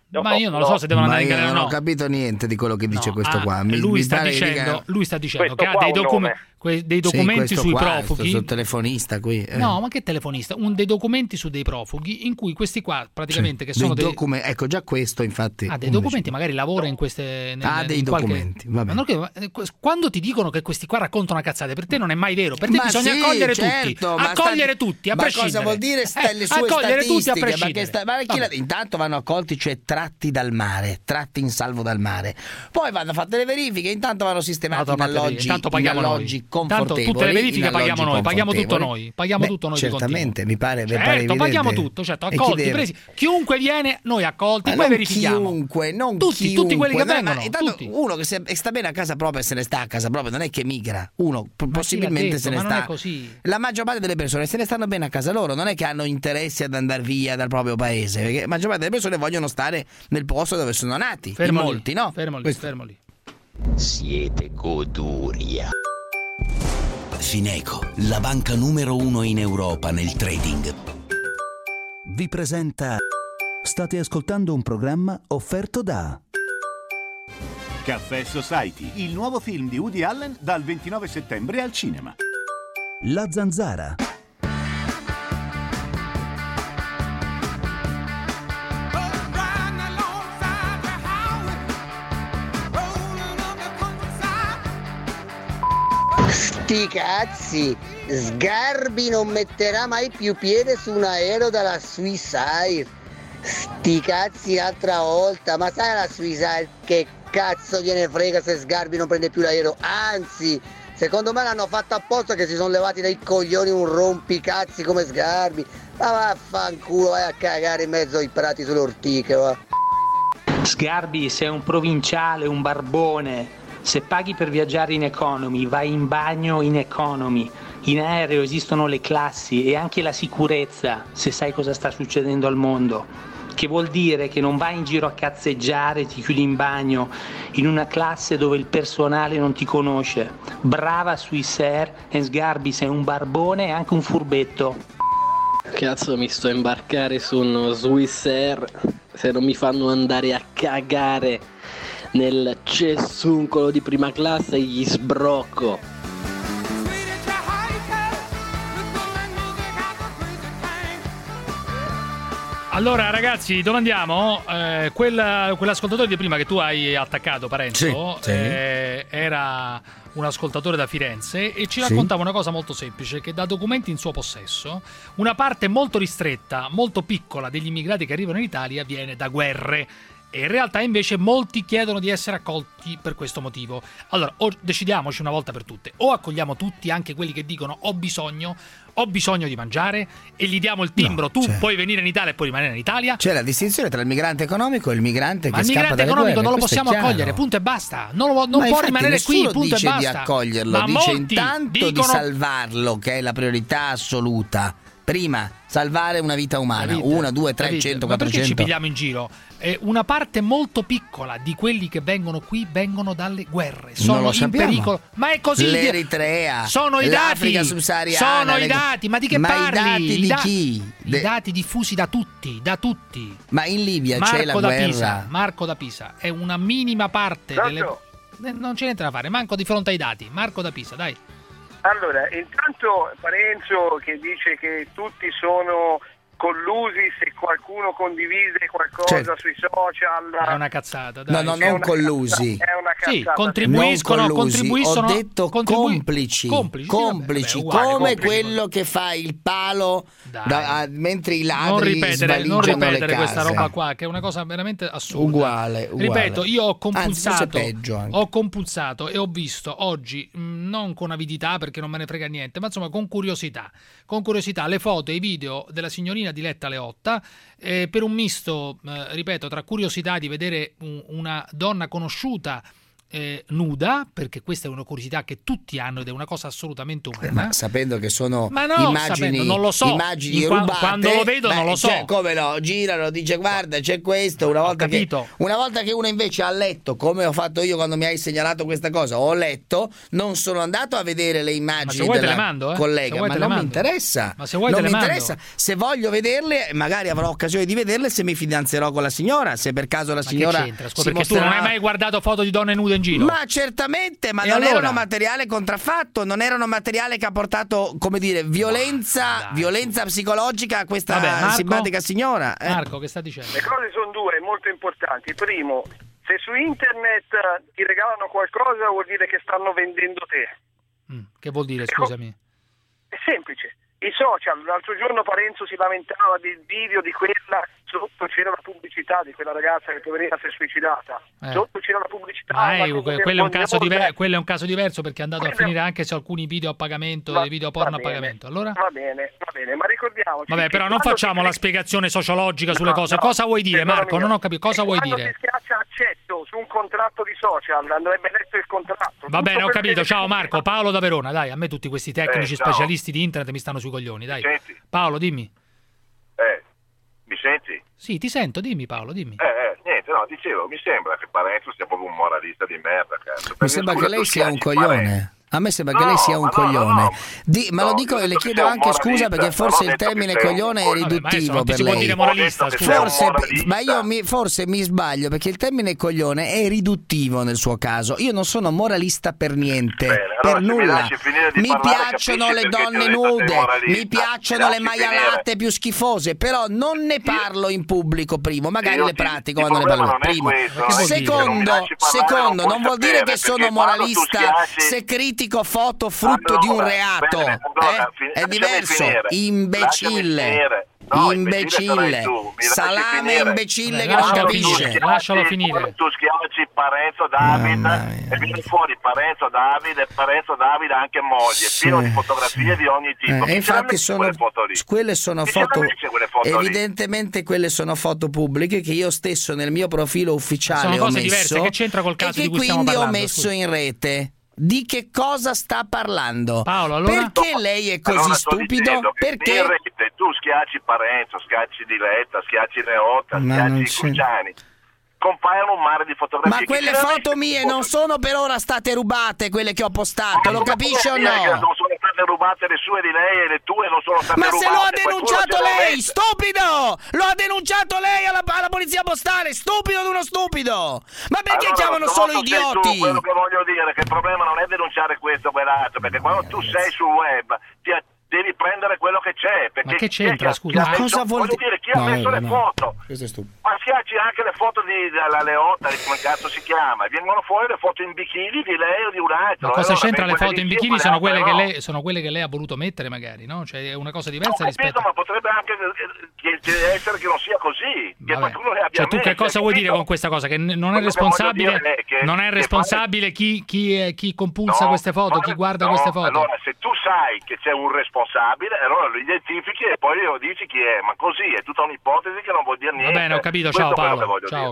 S8: Ma io non lo so se devono andare in galera o no.
S2: Non ho capito niente di quello che dice questo qua.
S8: Lui sta dicendo che ha dei documenti sui profughi.
S2: Questo telefonista qui.
S8: No, ma che telefonista? Dei documenti su dei profughi in cui questi qua praticamente che sono dei
S2: ecco, già questo infatti.
S8: Dei documenti, magari lavora in queste
S2: dei documenti.
S8: Quando ti dicono che questi qua raccontano cazzate, per te non è mai vero, per te bisogna accogliere tutti, a prescindere.
S2: Ma cosa vuol dire le sue
S8: accogliere
S2: statistiche?
S8: Tutti a prescindere.
S2: Intanto vanno accolti, cioè tratti dal mare, tratti in salvo dal mare. Poi vanno fatte le verifiche, intanto vanno sistemati in alloggi confortevoli.
S8: Tutte le verifiche paghiamo noi, paghiamo tutto noi,
S2: certamente, mi pare
S8: evidente. Paghiamo tutto, certo, accolti, presi. Chiunque viene, noi accolti, poi verifichiamo. Tutti quelli che vengono.
S2: Uno che sta bene a casa propria, se ne sta a casa propria, non è che migra. Uno possibilmente se ne sta.
S8: Non è così.
S2: La maggior parte delle persone se ne stanno bene a casa loro, non è che hanno interessi ad andare via dal proprio paese, perché la maggior parte delle persone vogliono stare nel posto dove sono nati. Molti, no?
S8: Fermo lì.
S7: Siete goduria.
S15: Fineco, la banca numero 1 in Europa nel trading, vi presenta. State ascoltando un programma offerto da
S9: Caffè Society, il nuovo film di Woody Allen dal 29 settembre al cinema.
S15: La Zanzara.
S23: Sti cazzi, Sgarbi non metterà mai più piede su un aereo dalla Swiss Air. Sti cazzi un'altra volta, ma sai la Swiss Air che cazzo gliene frega se Sgarbi non prende più l'aereo? Anzi, secondo me l'hanno fatto apposta che si sono levati dai coglioni un rompicazzi come Sgarbi. Ma vaffanculo, vai a cagare in mezzo ai prati sulle ortiche, va.
S24: Sgarbi, sei un provinciale, un barbone. Se paghi per viaggiare in economy, vai in bagno in economy. In aereo esistono le classi e anche la sicurezza, se sai cosa sta succedendo al mondo. Che vuol dire che non vai in giro a cazzeggiare, ti chiudi in bagno, in una classe dove il personale non ti conosce. Brava Swiss Air, e Sgarbi, sei un barbone e anche un furbetto.
S22: Cazzo, mi sto a imbarcare su uno Swiss Air, se non mi fanno andare a cagare nel cessuncolo di prima classe gli sbrocco.
S8: Allora ragazzi, dove andiamo? Quell'ascoltatore di prima che tu hai attaccato, Parenzo,
S2: sì.
S8: Era un ascoltatore da Firenze e ci raccontava una cosa molto semplice, che da documenti in suo possesso una parte molto ristretta, molto piccola degli immigrati che arrivano in Italia viene da guerre. E in realtà invece molti chiedono di essere accolti per questo motivo. Allora, o decidiamoci una volta per tutte: o accogliamo tutti, anche quelli che dicono ho bisogno di mangiare, e gli diamo il timbro, puoi venire in Italia e puoi rimanere in Italia.
S2: C'è la distinzione tra il migrante economico e il migrante che scappa dalle guerre.
S8: Ma il migrante economico non lo possiamo accogliere, punto e basta. Non può rimanere qui, punto e basta.
S2: Dice di accoglierlo, dice intanto di salvarlo, che è la priorità assoluta. Prima salvare una vita umana, 1, 2, 3, 100, 400. Ma perché
S8: ci pigliamo in giro? Una parte molto piccola di quelli che vengono qui vengono dalle guerre, sono in pericolo. Ma è così.
S2: L'Eritrea,
S8: sono i
S2: l'Africa
S8: dati,
S2: subsahariana,
S8: sono i dati. Ma di che parli?
S2: I dati di chi?
S8: I dati diffusi da tutti.
S2: Ma in Libia c'è la guerra.
S8: Marco da Pisa è una minima parte non c'è niente da fare, manco di fronte ai dati. Marco da Pisa, dai.
S1: Allora, intanto Parenzo che dice che tutti sono collusi se qualcuno condivide qualcosa sui social.
S8: È una cazzata, dai.
S2: No, non collusi.
S1: È una cazzata.
S8: Sì, contribuiscono.
S2: Ho detto complici.
S8: Complici,
S2: come quello che fa il palo mentre i ladri
S8: non ripetere
S2: le
S8: questa
S2: case.
S8: roba qua, che è una cosa veramente assurda.
S2: Uguale.
S8: Ripeto, io ho compulsato,
S2: ho
S8: compulsato e ho visto oggi, non con avidità perché non me ne frega niente, ma insomma con curiosità le foto e i video della signorina Diletta Leotta, per un misto, ripeto, tra curiosità di vedere una donna conosciuta nuda, perché questa è una curiosità che tutti hanno ed è una cosa assolutamente umana.
S2: Ma sapendo che sono
S8: immagini, non lo so.
S2: Immagini rubate,
S8: quando lo vedo non lo so.
S2: Come no, girano, dice guarda c'è questo, una volta che uno invece ha letto, come ho fatto io quando mi hai segnalato questa cosa, ho letto, non sono andato a vedere le immagini della collega, ma non mi interessa.
S8: Ma se vuoi
S2: non
S8: te le
S2: mi
S8: mando.
S2: interessa. Se voglio vederle, magari avrò occasione di vederle se mi fidanzerò con la signora, se per caso la signora
S8: perché tu non hai mai guardato foto di donne nude in giro?
S2: Ma certamente, ma non erano materiale contraffatto, non erano materiale che ha portato, come dire, violenza psicologica a questa simpatica signora.
S8: Marco, che sta dicendo?
S10: Le cose sono due, molto importanti. Primo, se su internet ti regalano qualcosa vuol dire che stanno vendendo te.
S8: Che vuol dire, scusami?
S10: È semplice. I social, l'altro giorno Parenzo si lamentava del video di quella, sotto c'era la pubblicità di quella ragazza che poverina si è suicidata, sotto c'era la pubblicità.
S8: Quello è un caso diverso perché è andato a finire anche su alcuni video a pagamento, dei video porno a pagamento. Allora?
S10: Va bene, ma ricordiamoci.
S8: Vabbè, però non facciamo la spiegazione sociologica sulle cose. Cosa vuoi dire, Marco? Non ho capito. Cosa vuoi dire?
S10: Quando si schiaccia accetto su un contratto di social, andrebbe letto il contratto.
S8: Va bene, ho capito. Ciao Marco, Paolo da Verona. Dai, a me tutti questi tecnici specialisti di internet mi stanno sui coglioni, dai. Paolo, dimmi.
S11: Mi senti?
S8: Sì, ti sento, dimmi Paolo, dimmi.
S11: Niente, no, dicevo, mi sembra che Parenzo sia proprio un moralista di merda, cazzo.
S2: Mi sembra che lei sia un coglione. A me sembra che lei sia un coglione. Ma lo dico e le chiedo anche scusa perché forse il termine coglione è riduttivo per lei. Forse mi sbaglio perché il termine coglione è riduttivo nel suo caso. Io non sono moralista per niente, per nulla. Mi piacciono le donne nude, mi piacciono le maialate più schifose, però non ne parlo in pubblico, primo, magari le pratico quando ne parlo primo. Secondo, non vuol dire che sono moralista se critico foto frutto di un reato, è diverso. Imbecille, salame imbecille che non capisce.
S8: Lascialo finire.
S11: Tu schiacci Parenzo Davide e viene fuori Parenzo Davide anche moglie, pieno di fotografie di ogni tipo.
S2: E infatti quelle sono foto, evidentemente quelle sono foto pubbliche che io stesso nel mio profilo ufficiale ho messo,
S8: diverse, che c'entra col caso di cui stiamo parlando,
S2: quindi ho messo in rete. Di che cosa sta parlando?
S8: Paolo, allora?
S2: Perché lei è così stupido? Perché?
S11: In rete tu schiacci Parenzo, schiacci Diletta, schiacci Leotta, schiacci Cruciani. Compaiono un mare di fotografie.
S2: Ma quelle foto mie non sono per ora state rubate, quelle che ho postato, lo capisce o no?
S11: Non sono state rubate le sue di lei e le tue non sono state rubate.
S2: Ma se lo ha denunciato lei, stupido! Lo ha denunciato lei alla polizia postale, stupido di uno stupido! Ma perché chiamano solo idioti?
S11: Quello che voglio dire è che il problema non è denunciare questo o quell'altro, perché quando tu sei sul web devi prendere quello che c'è.
S8: Ma che c'entra, scusa?
S2: Ma cosa vuol dire?
S11: Chi ha messo le foto?
S2: Questo è stupido.
S11: Ma schiacci anche le foto della Leotta, come cazzo si chiama, e vengono fuori le foto in bikini di lei o di un altro.
S8: Ma cosa c'entra? Le foto in bikini sono quelle che lei ha voluto mettere, magari, no? Cioè è una cosa diversa rispetto.
S11: Ma potrebbe anche essere che non sia così, che qualcuno le abbia
S8: tu che cosa vuoi dire con questa cosa? Che non è responsabile chi compulsa queste foto, chi guarda queste foto?
S11: Allora, se tu sai che c'è un responsabile, allora lo identifichi e poi lo dici chi è, ma così è tutta un'ipotesi che non vuol dire niente.
S8: Va bene, ho capito, ciao Paolo. Ciao.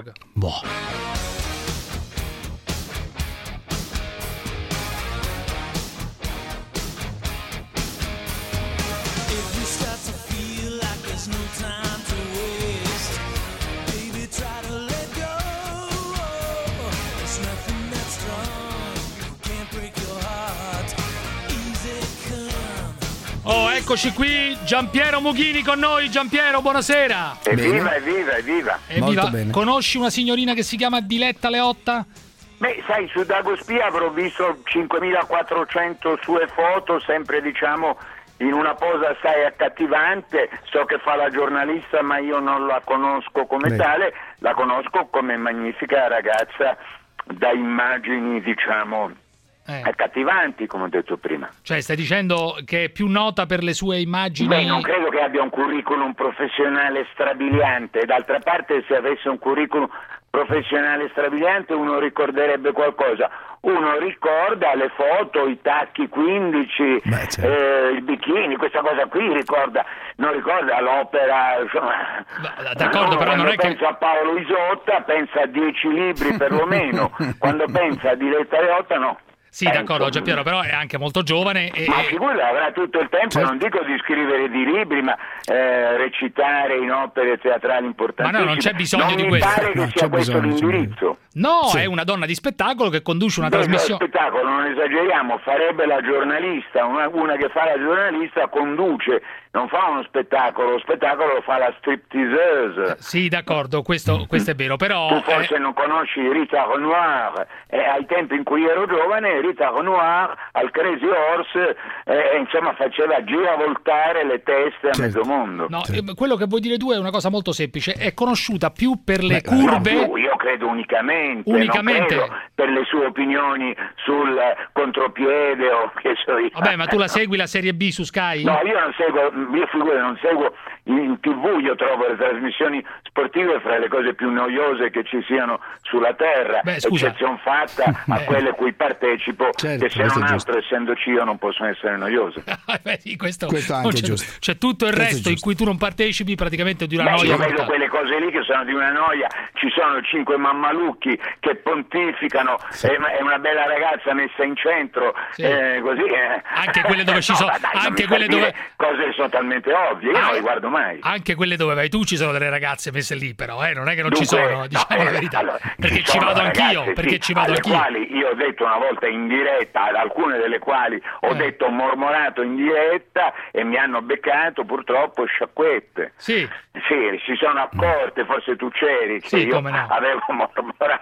S8: Oh, eccoci qui, Giampiero Mughini con noi. Giampiero, buonasera.
S12: Evviva.
S2: Molto bene.
S8: Conosci una signorina che si chiama Diletta Leotta?
S12: Beh, sai, su Dagospia avrò visto 5.400 sue foto, sempre diciamo in una posa assai accattivante. So che fa la giornalista, ma io non la conosco come tale, la conosco come magnifica ragazza da immagini, diciamo, accattivanti, come ho detto prima.
S8: Cioè, stai dicendo che è più nota per le sue immagini?
S12: Beh, non credo che abbia un curriculum professionale strabiliante. D'altra parte, se avesse un curriculum professionale strabiliante uno ricorderebbe qualcosa. Uno ricorda le foto, i tacchi 15, il bikini, questa cosa qui non ricorda l'opera, insomma.
S8: D'accordo, però non è che
S12: pensa a Paolo Isotta, pensa a 10 libri perlomeno, quando pensa a Diletta Leotta no.
S8: Sì, d'accordo, Giampiero, però è anche molto giovane.
S12: Ma figura, avrà tutto il tempo, non dico di scrivere di libri, ma recitare in opere teatrali importantissime.
S8: Ma no, non c'è bisogno di questo.
S12: Non mi pare che sia questo l'indirizzo.
S8: No, è una donna di spettacolo che conduce una trasmissione.
S12: Spettacolo, non esageriamo, farebbe la giornalista, una che fa la giornalista conduce, non fa uno spettacolo, lo spettacolo lo fa la stripteaseuse.
S8: Sì, d'accordo, questo è vero, però...
S12: Tu forse non conosci Rita Renoir, ai tempi in cui ero giovane Rita Renoir al Crazy Horse insomma faceva giravoltare le teste a mezzo mondo.
S8: No, quello che vuoi dire tu è una cosa molto semplice, è conosciuta più per le curve...
S12: io credo unicamente. Non credo per le sue opinioni sul contropiede o che so io.
S8: Vabbè, ma tu la segui la Serie B su Sky?
S12: No, io non seguo in TV, io trovo le trasmissioni sportive fra le cose più noiose che ci siano sulla terra, eccezione fatta a quelle cui partecipo, che se non altro essendoci io non possono essere noiose.
S8: Sì, questo
S2: anche è giusto.
S8: C'è tutto il resto in cui tu non partecipi praticamente di una noia.
S12: Io vedo quelle cose lì che sono di una noia, ci sono 5 mammalucchi che pontificano, è una bella ragazza messa in centro, così
S8: anche quelle dove ci sono anche quelle dove
S12: cose sono talmente ovvie, io non le guardo mai.
S8: Anche quelle dove vai tu ci sono delle ragazze messe lì, però non è che non ci sono, diciamo la verità,
S12: allora,
S8: perché ci vado anch'io,
S12: quali io ho detto una volta in diretta, ad alcune delle quali ho detto mormorato in diretta e mi hanno beccato purtroppo sciacquette.
S8: Sì,
S12: si sono accorte, forse tu c'eri, che io avevo mormorato.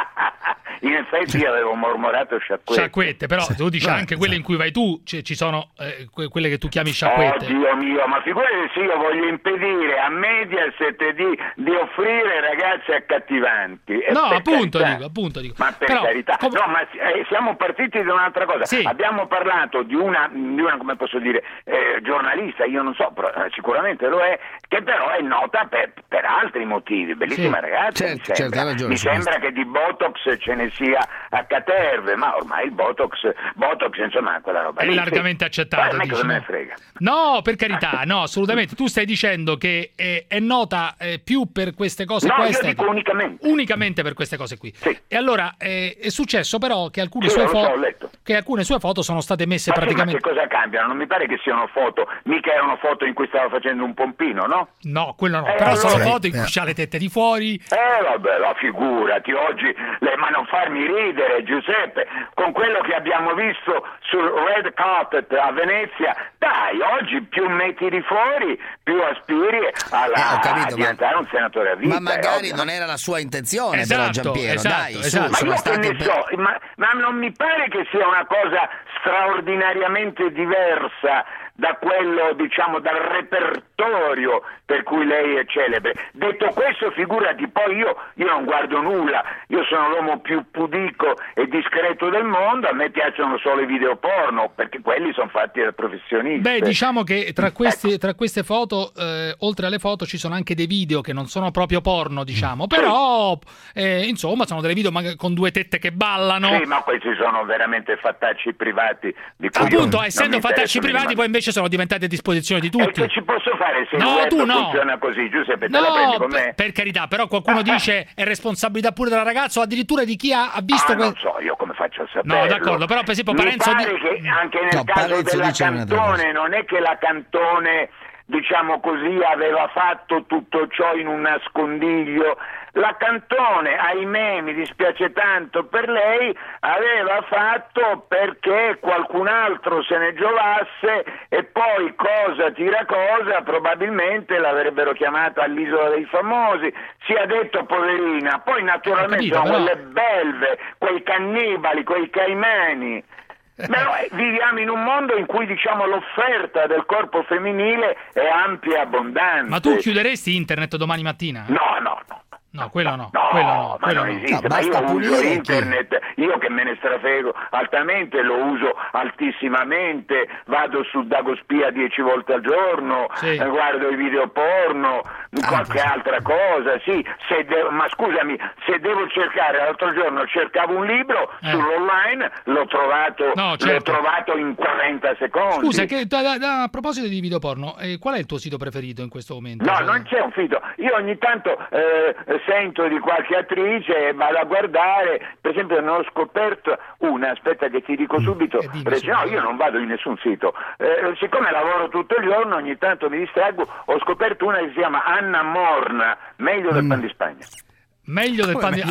S12: In effetti io avevo mormorato sciacquette,
S8: però tu dici anche quelle in cui vai tu, ci sono quelle che tu chiami sciacquette.
S12: Oh Dio mio, ma figurati se io voglio impedire a Mediaset di offrire ragazze accattivanti.
S8: No, appunto dico.
S12: Ma per carità, no, ma siamo partiti da un'altra cosa. Sì. Abbiamo parlato di una come posso dire, giornalista, io non so, però, sicuramente lo è, che però è nota per altri motivi. Bellissima ragazza, mi sembra che di Botox ce ne sia a caterve, ma ormai il Botox insomma quella roba
S8: è
S12: lì
S8: largamente accettato.
S12: Cosa me ne frega?
S8: No, per carità, no, assolutamente. Tu stai dicendo che è nota più per queste cose queste.
S12: Io dico
S8: unicamente per queste cose qui.
S12: Sì.
S8: E allora è successo però che alcune sue foto sono state messe praticamente.
S12: Ma che cosa cambiano? Non mi pare che siano foto, mica erano foto in cui stava facendo un pompino, no?
S8: No, quello no, però sono foto in cui c'ha le tette di fuori.
S12: Vabbè, la figurati, oggi ma non farmi ridere, Giuseppe, con quello che abbiamo visto sul red carpet a Venezia, dai, oggi più metti di fuori, più aspiri a diventare un senatore a vita.
S2: Ma magari non era la sua intenzione, però Giampiero, dai,
S12: ma io che ne so, ma non mi pare che sia una cosa straordinariamente diversa da quello, diciamo, dal repertorio per cui lei è celebre. Detto questo, figurati, poi io non guardo nulla, io sono l'uomo più pudico e discreto del mondo, a me piacciono solo i video porno, perché quelli sono fatti da professionisti.
S8: Beh, diciamo che tra queste foto, oltre alle foto, ci sono anche dei video che non sono proprio porno, diciamo, però, insomma, sono delle video con due tette che ballano.
S12: Sì, ma questi sono veramente fattacci privati. Di cui
S8: appunto, essendo fattacci privati, poi invece sono diventati a disposizione di tutti.
S12: E che ci posso fare se il web funziona così, Giuseppe? Te la prendi con me?
S8: Per carità, però qualcuno dice è responsabilità pure della ragazza o addirittura di chi ha visto
S12: non so, io come faccio a saperlo?
S8: No, d'accordo, però per esempio Parenzo
S12: che anche nel caso della Cantone non è che la Cantone, diciamo così, aveva fatto tutto ciò in un nascondiglio. La Cantone, ahimè, mi dispiace tanto per lei, aveva fatto perché qualcun altro se ne giovasse e poi cosa tira cosa, probabilmente l'avrebbero chiamata all'Isola dei Famosi, si è detto poverina, poi naturalmente sono quelle belve, quei cannibali, quei caimani. Però viviamo in un mondo in cui, diciamo, l'offerta del corpo femminile è ampia e abbondante.
S8: Ma tu chiuderesti internet domani mattina?
S12: No.
S8: No, quello no.
S12: Ma non esiste, ma io uso internet, io che me ne strafego altamente, lo uso altissimamente, vado su Dagospia 10 volte al giorno, guardo i video porno, qualche altra cosa, ma scusami, se devo cercare, l'altro giorno cercavo un libro sull'online, l'ho trovato in 40 secondi.
S8: Scusa, a proposito di video porno, qual è il tuo sito preferito in questo momento?
S12: No, non c'è un sito, io ogni tanto sento di qualche attrice e vado a guardare, per esempio ne ho scoperto una, aspetta che ti dico subito, no, io non vado in nessun sito, siccome lavoro tutto il giorno ogni tanto mi distraggo, ho scoperto una che si chiama Anna Morna, meglio del Pan di Spagna.
S8: Meglio del Pan di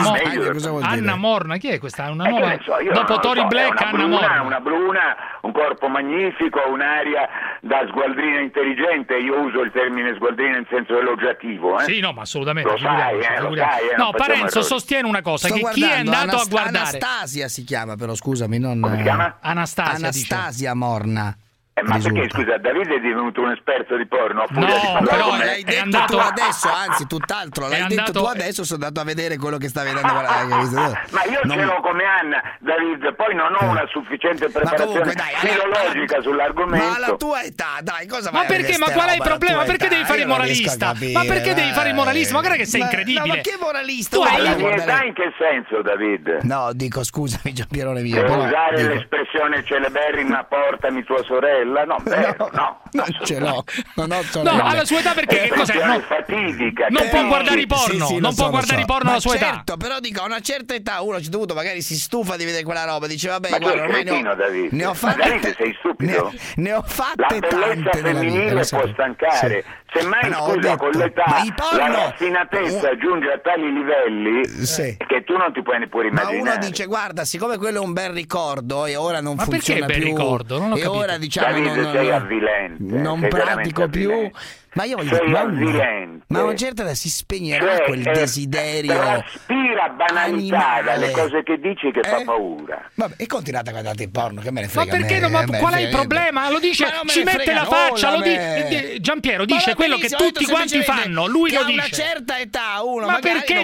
S8: Anna Morna, chi è questa? Una nuova dopo Tori Black, Anna Morna.
S12: Una bruna, un corpo magnifico, un'aria da sgualdrina intelligente. Io uso il termine sgualdrina in senso elogiativo.
S8: Sì, no, ma assolutamente.
S12: Lo sai,
S8: no, Parenzo sostiene una cosa, che chi è andato a guardare...
S2: Anastasia si chiama, però scusami, non...
S12: Come si chiama?
S2: Anastasia Morna.
S12: Ma perché, scusa, Davide è divenuto un esperto di porno?
S2: No, però l'hai detto tu adesso, anzi tutt'altro, l'hai detto tu adesso, sono andato a vedere quello che sta vedendo.
S12: Ma io ce l'ho come Anna, Davide, poi non ho una sufficiente preparazione filologica sull'argomento.
S2: Ma alla tua età, dai, cosa vai
S8: a vedere? Ma perché? Ma qual è il problema? Perché devi fare il moralista? Ma perché devi fare il moralista? Ma guarda che sei incredibile.
S2: Ma che moralista?
S12: Tu hai la mia età in che senso, Davide?
S2: No, dico scusami, Giampierone mio.
S12: Devo usare l'espressione celeberrima portami tua sorella? No,
S2: non ce l'ho. Non ho
S8: no, alla sua età perché che cos'è?
S12: Fatidica.
S8: Non può guardare i porno, non può guardare i porno alla sua età.
S2: Certo, però dico, a una certa età uno ci dovuto magari si stufa di vedere quella roba, dice vabbè,
S12: ma
S2: guarda,
S12: ormai ne ho fatte. Davide, sei stupido.
S2: Ne ho fatte tante.
S12: La bellezza femminile può stancare. Semmai, scusa, con l'età la raffinatezza giunge a tali livelli che tu non ti puoi neppure immaginare.
S2: Ma uno dice, guarda, siccome quello è un bel ricordo e ora non funziona più.
S8: Ma perché bel ricordo? Non ho capito.
S2: Ora diciamo
S12: Davide, sei avvilente.
S2: Non pratico più. Ma io voglio dire, ma a una certa età si spegnerà quel desiderio.
S12: Traspira banalità dalle cose che dici che fa paura.
S2: Vabbè, e continuate a guardare il porno, che me ne frega.
S8: Ma perché no? Ma qual è il problema? Lo dice, ci mette la faccia, lo dice. Giampiero dice quello che tutti quanti fanno, lui lo dice.
S2: A una certa età uno
S8: ma perché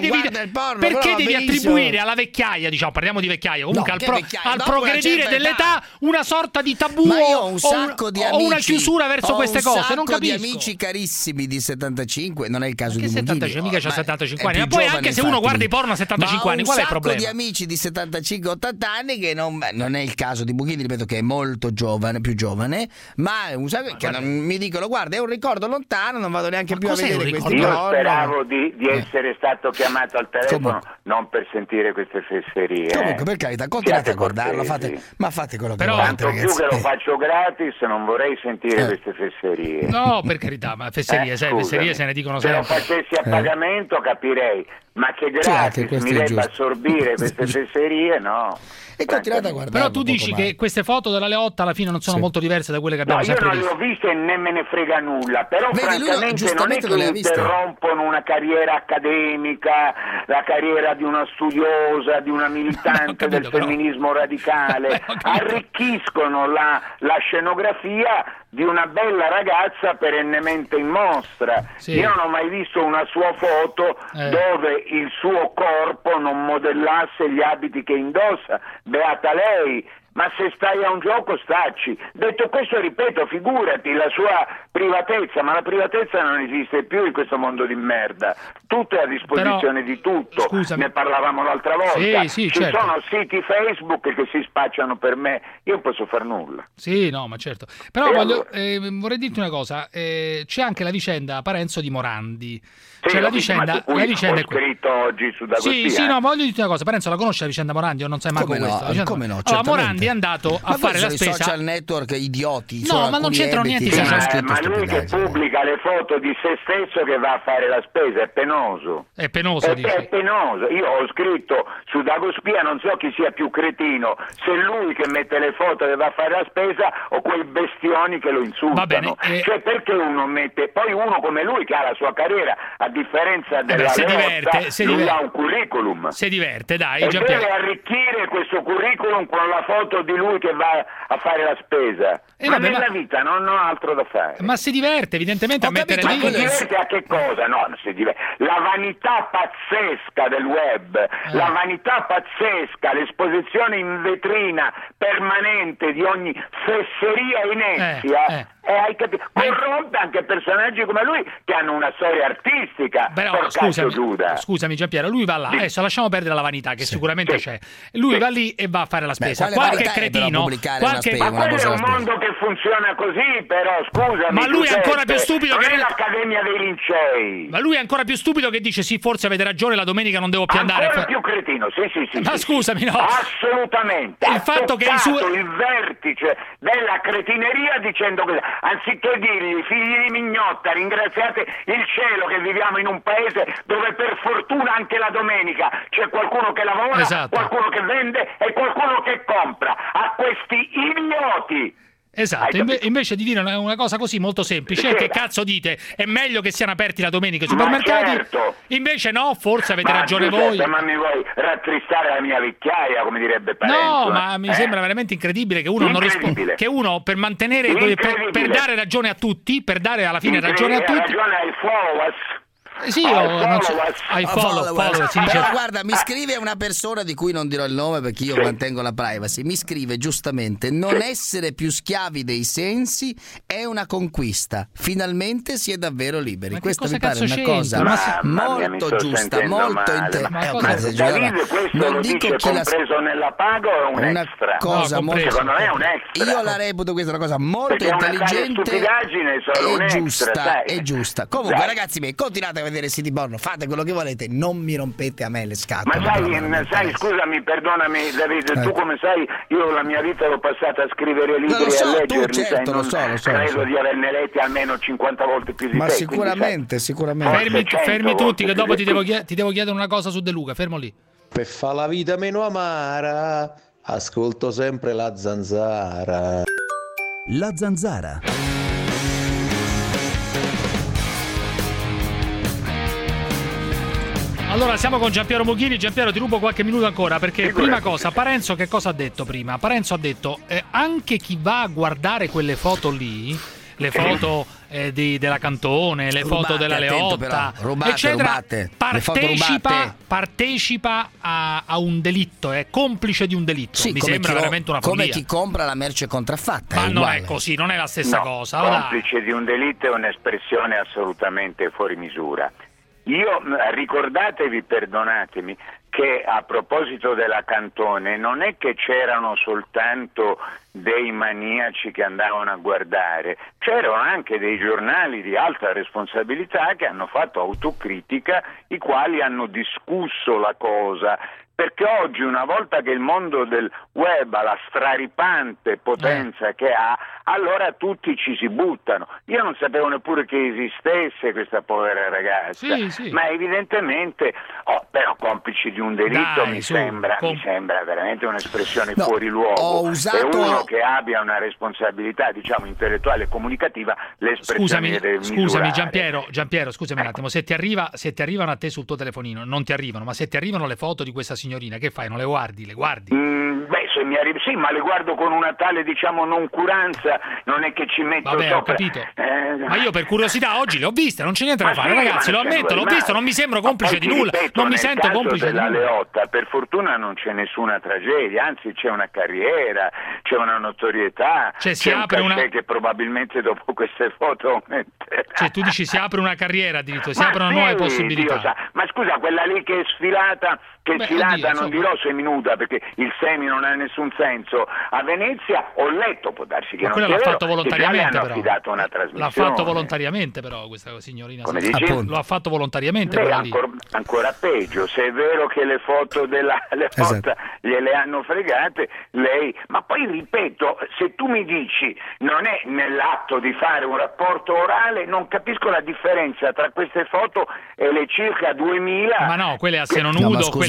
S8: devi attribuire alla vecchiaia, diciamo, parliamo di vecchiaia, comunque al progredire dell'età una sorta di tabù o una chiusura verso queste cose, non capisco.
S2: Di amici carissimi di 75, non è il caso di Mughini.
S8: 75, mica c'ha 75 anni, ma poi anche se uno guarda i porno a 75 anni, qual è il problema?
S2: Ho di amici di 75-80 anni che non è il caso di Mughini, ripeto che è molto giovane, più giovane, ma un sacco che mi dicono guarda, è un ricordo lontano, non vado neanche più a vedere questi porno.
S12: Io speravo di essere stato chiamato al telefono non per sentire queste fesserie.
S2: Comunque, per carità, continuate a guardarlo, fate quello che volete.
S12: Tanto più che lo faccio gratis, non vorrei sentire queste fesserie.
S8: No, per carità, ma fesserie se ne dicono sempre.
S12: Se lo facessi a pagamento capirei, ma che gratis mi debba assorbire queste fesserie, no.
S2: E continuate a guardare.
S8: Però tu dici che queste foto della Leotta alla fine non sono molto diverse da quelle che abbiamo sempre visto.
S12: Io non le ho viste e né me ne frega nulla, però francamente non è che interrompono una carriera accademica, la carriera di una studiosa, di una militante del femminismo radicale, arricchiscono la scenografia di una bella ragazza perennemente in mostra. Io non ho mai visto una sua foto dove il suo corpo non modellasse gli abiti che indossa. Beata lei, ma se stai a un gioco stacci. Detto questo, ripeto, figurati la sua privatezza, ma la privatezza non esiste più in questo mondo di merda. Tutto è a disposizione di tutto. Ne parlavamo l'altra volta. Ci sono siti Facebook che si spacciano per me, io non posso far nulla.
S8: Sì, no, ma certo. Però vorrei dirti una cosa, c'è anche la vicenda Parenzo di Morandi.
S12: Cioè la vicenda ho scritto oggi su Dagospia.
S8: Sì, no, voglio dirti una cosa. Parenzo la conosce la vicenda Morandi o non sai manco questo?
S2: Come no?
S8: Allora, Morandi è andato a fare la spesa.
S2: I social network idioti.
S8: No, ma non c'entrano niente i social network.
S12: Ma lui che pubblica le foto di se stesso che va a fare la spesa è penoso.
S8: È penoso, dici?
S12: È penoso. Io ho scritto su Dagospia, non so chi sia più cretino, se lui che mette le foto che va a fare la spesa o quei bestioni che lo insultano. Va bene, cioè perché uno mette, poi uno come lui che ha la sua carriera, a differenza della lui ha un curriculum.
S8: Si diverte, dai.
S12: E deve arricchire questo curriculum con la foto foto di lui che va a fare la spesa. Ma nella vita non ho altro da fare.
S8: Ma si diverte evidentemente a mettere lì.
S12: Ma si diverte a che cosa? No, non si diverte. La vanità pazzesca del web, la vanità pazzesca, l'esposizione in vetrina permanente di ogni fesseria inezia. Hai capito? Corrompe anche personaggi come lui che hanno una storia artistica.
S8: Però scusami Giampiero, lui va là, adesso lasciamo perdere la vanità che sicuramente c'è. Lui va lì e va a fare la spesa. Qualche cretino,
S12: ma quello è un mondo che funziona così, però scusami.
S8: Ma lui è ancora più stupido
S12: che l'Accademia dei Lincei.
S8: Ma lui è ancora più stupido che dice sì, forse avete ragione, la domenica non devo più andare.
S12: Ancora più cretino, sì.
S8: Ma scusami, no.
S12: Assolutamente.
S8: Il fatto che
S12: il vertice della cretineria dicendo che anziché dirgli figli di mignotta, ringraziate il cielo che viviamo in un paese dove per fortuna anche la domenica c'è qualcuno che lavora, qualcuno che vende e qualcuno che compra. A questi idioti.
S8: Esatto, invece di dire una cosa così molto semplice, che cazzo dite? È meglio che siano aperti la domenica i supermercati?
S12: Certo.
S8: Invece no, forse avete ragione voi.
S12: Ma mi vuoi rattristare la mia vecchiaia, come direbbe Parenzo?
S8: No, ma mi sembra veramente incredibile che uno non risponda. Che uno per mantenere, per dare ragione a tutti, per dare alla fine ragione a tutti.
S12: Ragione ai followers.
S8: Sì, ai follow, si dice.
S2: Però guarda, mi scrive una persona di cui non dirò il nome perché io mantengo la privacy. Mi scrive giustamente: non essere più schiavi dei sensi è una conquista. Finalmente si è davvero liberi. Questa mi pare una cosa molto giusta, molto interessante.
S12: Non dico chi l'ha preso nella paga o è un extra.
S2: Cosa molto,
S12: secondo me è un extra.
S2: Io la reputo questa una cosa molto intelligente e giusta. Comunque, ragazzi miei, continuate a vedere siti porno, fate quello che volete, non mi rompete a me le scatole.
S12: Ma sai, scusami, perdonami Davide, tu come sai, io la mia vita l'ho passata a scrivere libri e a leggerli,
S2: certo, lo so.
S12: Credo di averne letti almeno 50 volte più di te.
S2: Ma sicuramente.
S8: Fermi tutti, che dopo ti devo chiedere una cosa su De Luca, fermo lì.
S5: Per fare la vita meno amara, ascolto sempre la Zanzara.
S15: La Zanzara.
S8: Allora siamo con Giampiero Mughini. Giampiero, ti rubo qualche minuto ancora perché prima cosa, Parenzo che cosa ha detto prima? Parenzo ha detto anche chi va a guardare quelle foto lì, le foto della Cantone, le foto della Leotta, eccetera, partecipa a un delitto, è complice di un delitto.
S2: Sì,
S8: mi sembra veramente una follia.
S2: Come chi compra la merce contraffatta.
S8: Ma non è così, non è la stessa cosa.
S12: Complice di un delitto è un'espressione assolutamente fuori misura. Ricordatevi, perdonatemi, che a proposito della Cantone non è che c'erano soltanto dei maniaci che andavano a guardare, c'erano anche dei giornali di alta responsabilità che hanno fatto autocritica, i quali hanno discusso la cosa. Perché oggi, una volta che il mondo del web ha la straripante potenza che ha, allora tutti ci si buttano. Io non sapevo neppure che esistesse questa povera ragazza, ma evidentemente, però complici di un delitto mi sembra veramente un'espressione fuori luogo. E uno che abbia una responsabilità, diciamo, intellettuale e comunicativa, l'espressione deve misurare.
S8: Scusami Giampiero, scusami un attimo, se ti arrivano a te sul tuo telefonino, non ti arrivano, ma se ti arrivano le foto di questa signorina, che fai? Non le guardi? Le guardi?
S12: Se mi arriva, sì, ma le guardo con una tale, diciamo, noncuranza, non è che ci metto sopra.
S8: Ho capito. Ma io per curiosità oggi le ho viste, non c'è niente da fare, ragazzi, lo ammetto, l'ho visto, non mi sembro complice di nulla, non mi sento complice di nulla.
S12: Nella Leotta, per fortuna non c'è nessuna tragedia, anzi c'è una carriera, c'è una notorietà, c'è un cachet che probabilmente dopo queste foto aumenterà.
S8: Cioè tu dici si apre una carriera addirittura, si aprono nuove possibilità.
S12: Ma scusa, quella lì che è sfilata, non dirò seminuda perché il semi non ha nessun senso, a Venezia ho letto, può darsi che non sia vero,
S8: fatto volontariamente,
S12: hanno affidato una trasmissione.
S8: L'ha fatto volontariamente però questa signorina.
S12: Come dici?
S8: Lo ha fatto volontariamente.
S12: Ancora peggio, se è vero che le foto della Leotta gliele hanno fregate, lei, ma poi ripeto, se tu mi dici non è nell'atto di fare un rapporto orale, non capisco la differenza tra queste foto e le circa 2000.
S8: Ma no, quelle a seno nudo, quelle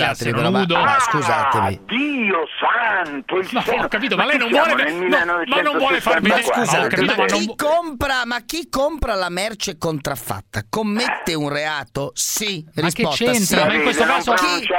S2: scusatemi,
S8: sono nudo.
S2: Scusatemi.
S12: Dio santo, il
S8: ho capito, ma lei non vuole far vedere.
S2: Ma chi compra la merce contraffatta commette un reato? Sì, risposta.
S8: Ma che c'entra?
S2: Sì.
S8: Ma in questo caso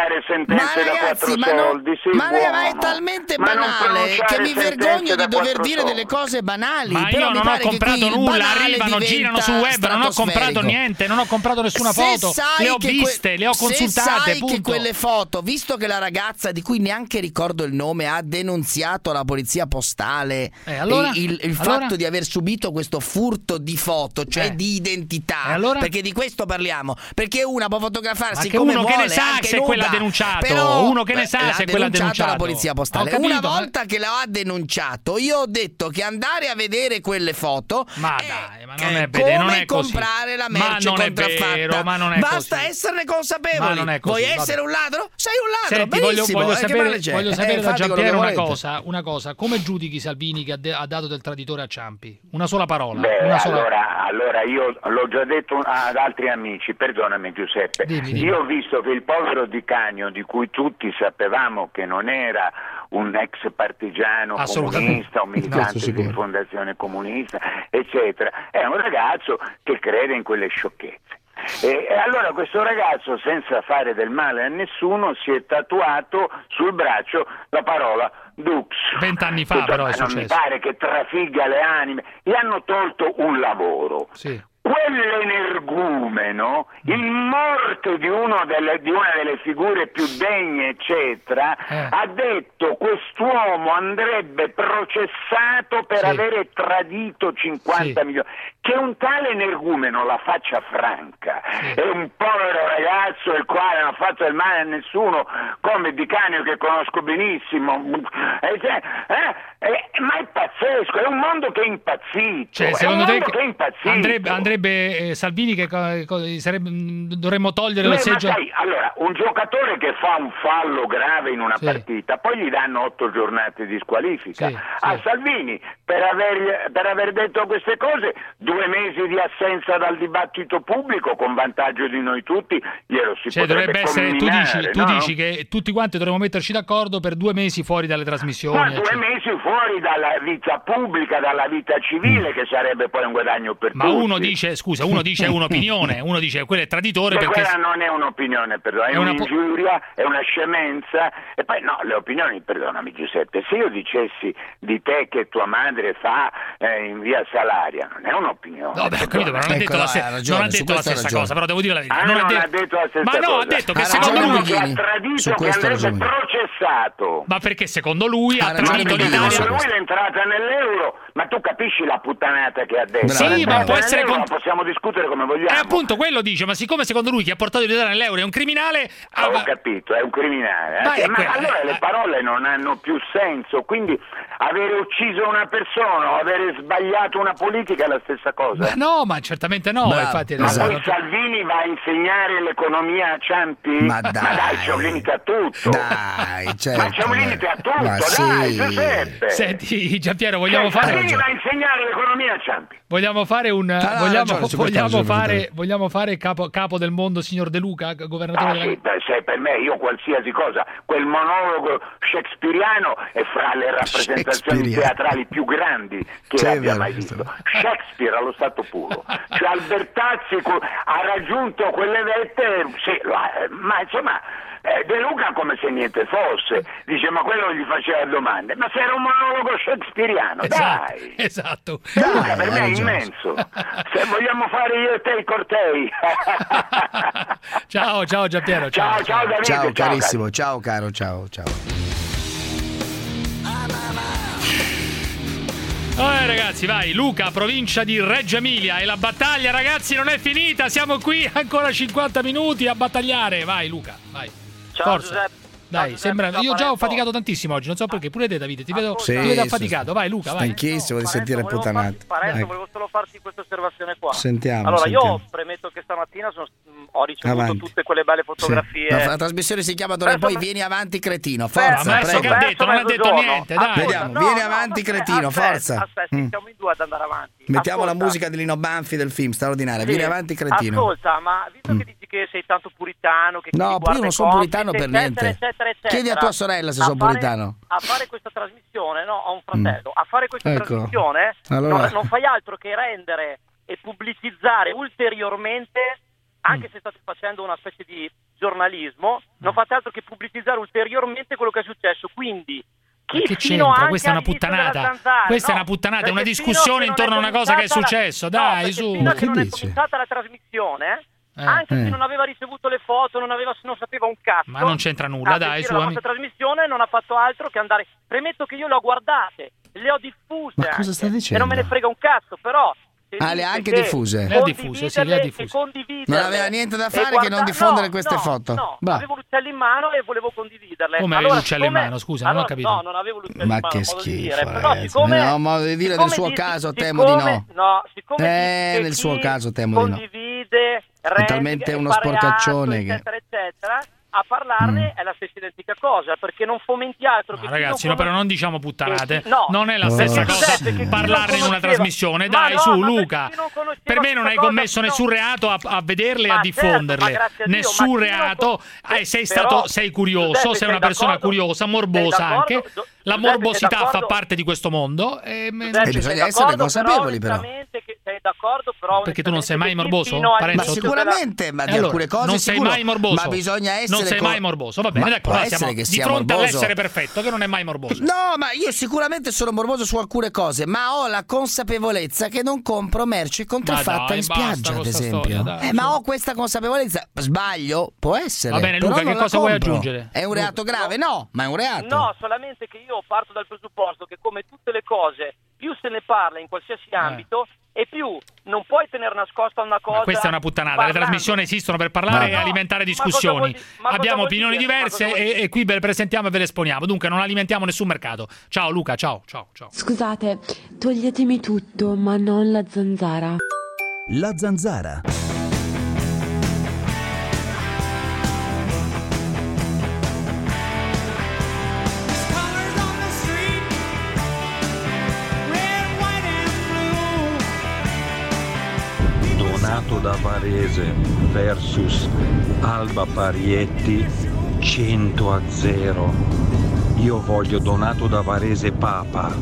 S2: ma è talmente banale che mi vergogno di dover dire delle cose banali.
S8: Ma
S2: però
S8: io non ho comprato nulla, arrivano, girano sul web, non ho comprato niente, non ho comprato nessuna foto, le ho viste, le ho consultate.
S2: Se sai che quelle foto, visto che la ragazza di cui neanche ricordo il nome ha denunziato alla polizia postale il fatto di aver subito questo furto di foto, cioè di identità, perché di questo parliamo, perché una può fotografarsi come
S8: uno
S2: vuole,
S8: che ne sa se quella ha denunciato, però uno che ne sa se quella ha denunciato
S2: la polizia postale. Una volta che la ha denunciato, io ho detto che andare a vedere quelle foto
S8: ma non è vero, non è così.
S2: Comprare la merce contraffatta.
S8: Ma non è
S2: basta
S8: così.
S2: Esserne consapevoli.
S8: Non è così,
S2: vuoi essere un ladro? Sei un ladro.
S8: Senti,
S2: benissimo.
S8: voglio sapere da Giampiero una cosa. Come giudichi Salvini che ha dato del traditore a Ciampi? Una sola parola.
S12: Allora io l'ho già detto ad altri amici, perdonami Giuseppe,
S8: dimmi.
S12: Io ho visto che il povero Di Canio, di cui tutti sapevamo che non era un ex partigiano comunista, un militante di fondazione comunista, eccetera, è un ragazzo che crede in quelle sciocchezze. E allora questo ragazzo, senza fare del male a nessuno, si è tatuato sul braccio la parola Dux.
S8: 20 anni fa però è successo.
S12: Non mi pare che trafigga le anime. Gli hanno tolto un lavoro.
S8: Sì.
S12: Quell'energumeno, il morto di una delle figure più degne, eccetera, ha detto quest'uomo andrebbe processato per avere tradito 50 milioni. Che un tale energumeno la faccia franca è un povero ragazzo il quale non ha fatto del male a nessuno, come Di Canio che conosco benissimo, ma è pazzesco, è un mondo che è impazzito.
S8: Cioè, secondo te andrebbe Salvini che dovremmo togliere la seggiola?
S12: Ma sai, allora, un giocatore che fa un fallo grave in una partita, poi gli danno 8 giornate di squalifica. A Salvini, per aver detto queste cose, 2 mesi di assenza dal dibattito pubblico con vantaggio di noi tutti, glielo si potrebbe
S8: essere. Tu dici che tutti quanti dovremmo metterci d'accordo per 2 mesi fuori dalle trasmissioni.
S12: Ma 2 mesi fuori dalla vita pubblica, dalla vita civile, che sarebbe poi un guadagno per tutti.
S8: Ma uno dice è un'opinione, uno dice quello è traditore perché
S12: quella non è un'opinione, perdona, è un'ingiuria, è una scemenza. E poi no, le opinioni, perdonami Giuseppe, se io dicessi di te che tua madre fa in via Salaria, non è un'opinione.
S8: No, beh, capito, ma non ha detto la stessa cosa, però devo dire la verità.
S12: Non ha detto la stessa cosa.
S8: Ma no, ha detto che secondo lui
S12: ha tradito che andrebbe processato.
S8: Ma perché secondo lui ha tradito l'Italia?
S12: Lui l'entrata nell'euro, ma tu capisci la puttanata che ha detto?
S8: Sì, ma può essere
S12: possiamo discutere come vogliamo.
S8: Appunto quello dice, ma siccome secondo lui chi ha portato l'Italia nell'euro è un criminale...
S12: Ho capito, è un criminale. Ma allora le parole non hanno più senso, quindi avere ucciso una persona o avere sbagliato una politica è la stessa cosa.
S8: No, ma certamente no. Infatti,
S12: ma poi Salvini va a insegnare l'economia a Ciampi? Ma dai, c'è un limite a tutto.
S2: Dai, certo.
S12: Ma c'è un limite a tutto, dai, Giuseppe.
S8: Senti, Giampiero, vogliamo fare...
S12: Salvini va a insegnare l'economia a Ciampi.
S8: Vogliamo fare vogliamo fare capo del mondo, signor De Luca, governatore
S12: della... per me, io qualsiasi cosa, quel monologo shakespeariano è fra le rappresentazioni teatrali più grandi che abbia mai visto. Shakespeare allo stato puro. Cioè Albertazzi ha raggiunto quelle vette, ma insomma... De Luca come se niente fosse, dice ma quello gli faceva domande, ma se era un monologo shakespeariano, dai!
S8: Esatto.
S12: De Luca per me è immenso, se vogliamo fare io e te i cortei.
S8: Ciao Giampiero.
S12: Ciao Davide.
S2: Ciao carissimo, ciao caro, ciao.
S8: Ragazzi, vai, Luca, provincia di Reggio Emilia, e la battaglia, ragazzi, non è finita, siamo qui ancora 50 minuti a battagliare. Vai Luca, vai.
S13: Ciao
S8: Forza.
S13: Giuseppe.
S8: Dai, sembra. Io già ho faticato tantissimo oggi, non so perché. Pure te, Davide, ti vedo affaticato. Vai, Luca, vai.
S2: Stanchissimo di sentire puttanate.
S13: Parenzo, volevo solo farti questa osservazione qua.
S2: Sentiamo.
S13: Allora, io premetto che stamattina
S6: ho ricevuto tutte quelle belle fotografie.
S2: Sì. La trasmissione si chiama d'ora in poi Vieni avanti cretino, forza.
S8: Che ha detto? Non ha detto niente, dai.
S2: Vediamo, Vieni avanti cretino, forza.
S6: Aspetta, siamo in due ad andare avanti.
S2: Mettiamo la musica di Lino Banfi del film, straordinaria. Vieni avanti cretino.
S6: Ascolta, ma visto che dici che sei tanto puritano, che
S2: no, io non sono puritano per niente.
S6: Eccetera,
S2: chiedi a tua sorella se sono puritano.
S6: A fare questa trasmissione, no, ho un fratello. A fare questa trasmissione allora. non fai altro che rendere e pubblicizzare ulteriormente, anche se state facendo una specie di giornalismo, non fate altro che pubblicizzare ulteriormente quello che è successo. Quindi
S8: che c'entra? Questa è una puttanata. Questa è una puttanata, è una discussione intorno a una cosa che è successo. Dai, su.
S6: Fino a che non è cominciata la trasmissione, anche se non aveva ricevuto le foto, non sapeva un cazzo.
S8: Ma non c'entra nulla, dai, su.
S6: La nostra trasmissione non ha fatto altro che andare. Premetto che io le ho guardate, le ho diffuse.
S2: Ma cosa sta dicendo?
S6: E non me ne frega un cazzo, però.
S2: Le ha anche diffuse?
S8: Le ha diffuse, sì, le ha diffuse.
S2: Non aveva niente da fare che non diffondere queste foto.
S6: No, avevo l'uccello in mano e volevo condividerle.
S8: Come avevi l'uccello in mano? Scusa, non ho capito.
S6: No, non avevo l'uccello in mano.
S2: Ma che schifo,
S6: però,
S2: no, devi dire del suo caso, temo di no.
S6: No, siccome
S2: nel suo caso temo di no.
S6: Condivide,
S2: è talmente uno sporcaccione che...
S6: eccetera. A parlarne è la stessa identica cosa, perché non fomenti altro che
S8: ragazzi, no, però non diciamo puttanate.
S6: No,
S8: non è la stessa cosa parlarne in una trasmissione. Dai, su, Luca. Per me non hai commesso nessun reato a vederle e a diffonderle. Nessun reato. Sei curioso, sei una persona curiosa, morbosa anche. La morbosità fa parte di questo mondo.
S2: Bisogna essere consapevoli, però.
S6: Sei d'accordo, però
S8: perché tu non sei mai morboso?
S2: Ma sicuramente, ma di alcune cose
S8: non sei mai morboso.
S2: Ma bisogna essere
S8: non sei mai morboso, va bene, d'accordo, siamo di fronte all'essere perfetto che non è mai morboso.
S2: No, ma io sicuramente sono morboso su alcune cose, ma ho la consapevolezza che non compro merce contraffatta in spiaggia, ad esempio. Ma ho questa consapevolezza. Sbaglio? Può essere.
S8: Va bene, Luca, che cosa vuoi aggiungere?
S2: È un reato grave? No, ma è un reato.
S6: No, solamente che io parto dal presupposto che, come tutte le cose, più se ne parla in qualsiasi ambito e più non puoi tenere nascosta una cosa.
S8: Ma questa è una puttanata. Le trasmissioni esistono per parlare e alimentare discussioni. Abbiamo opinioni diverse e qui ve le presentiamo e ve le esponiamo. Dunque non alimentiamo nessun mercato. Ciao Luca, ciao.
S13: Scusate, toglietemi tutto, ma non la zanzara.
S15: La zanzara.
S14: Donato da Varese versus Alba Parietti 100-0. Io voglio Donato da Varese Papa.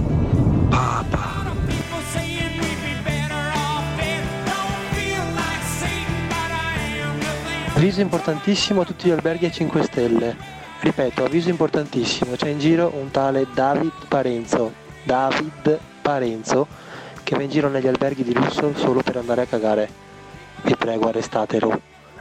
S24: Avviso importantissimo a tutti gli alberghi a 5 stelle. Ripeto, avviso importantissimo. C'è in giro un tale David Parenzo che va in giro negli alberghi di lusso solo per andare a cagare. Vi prego, arrestatelo.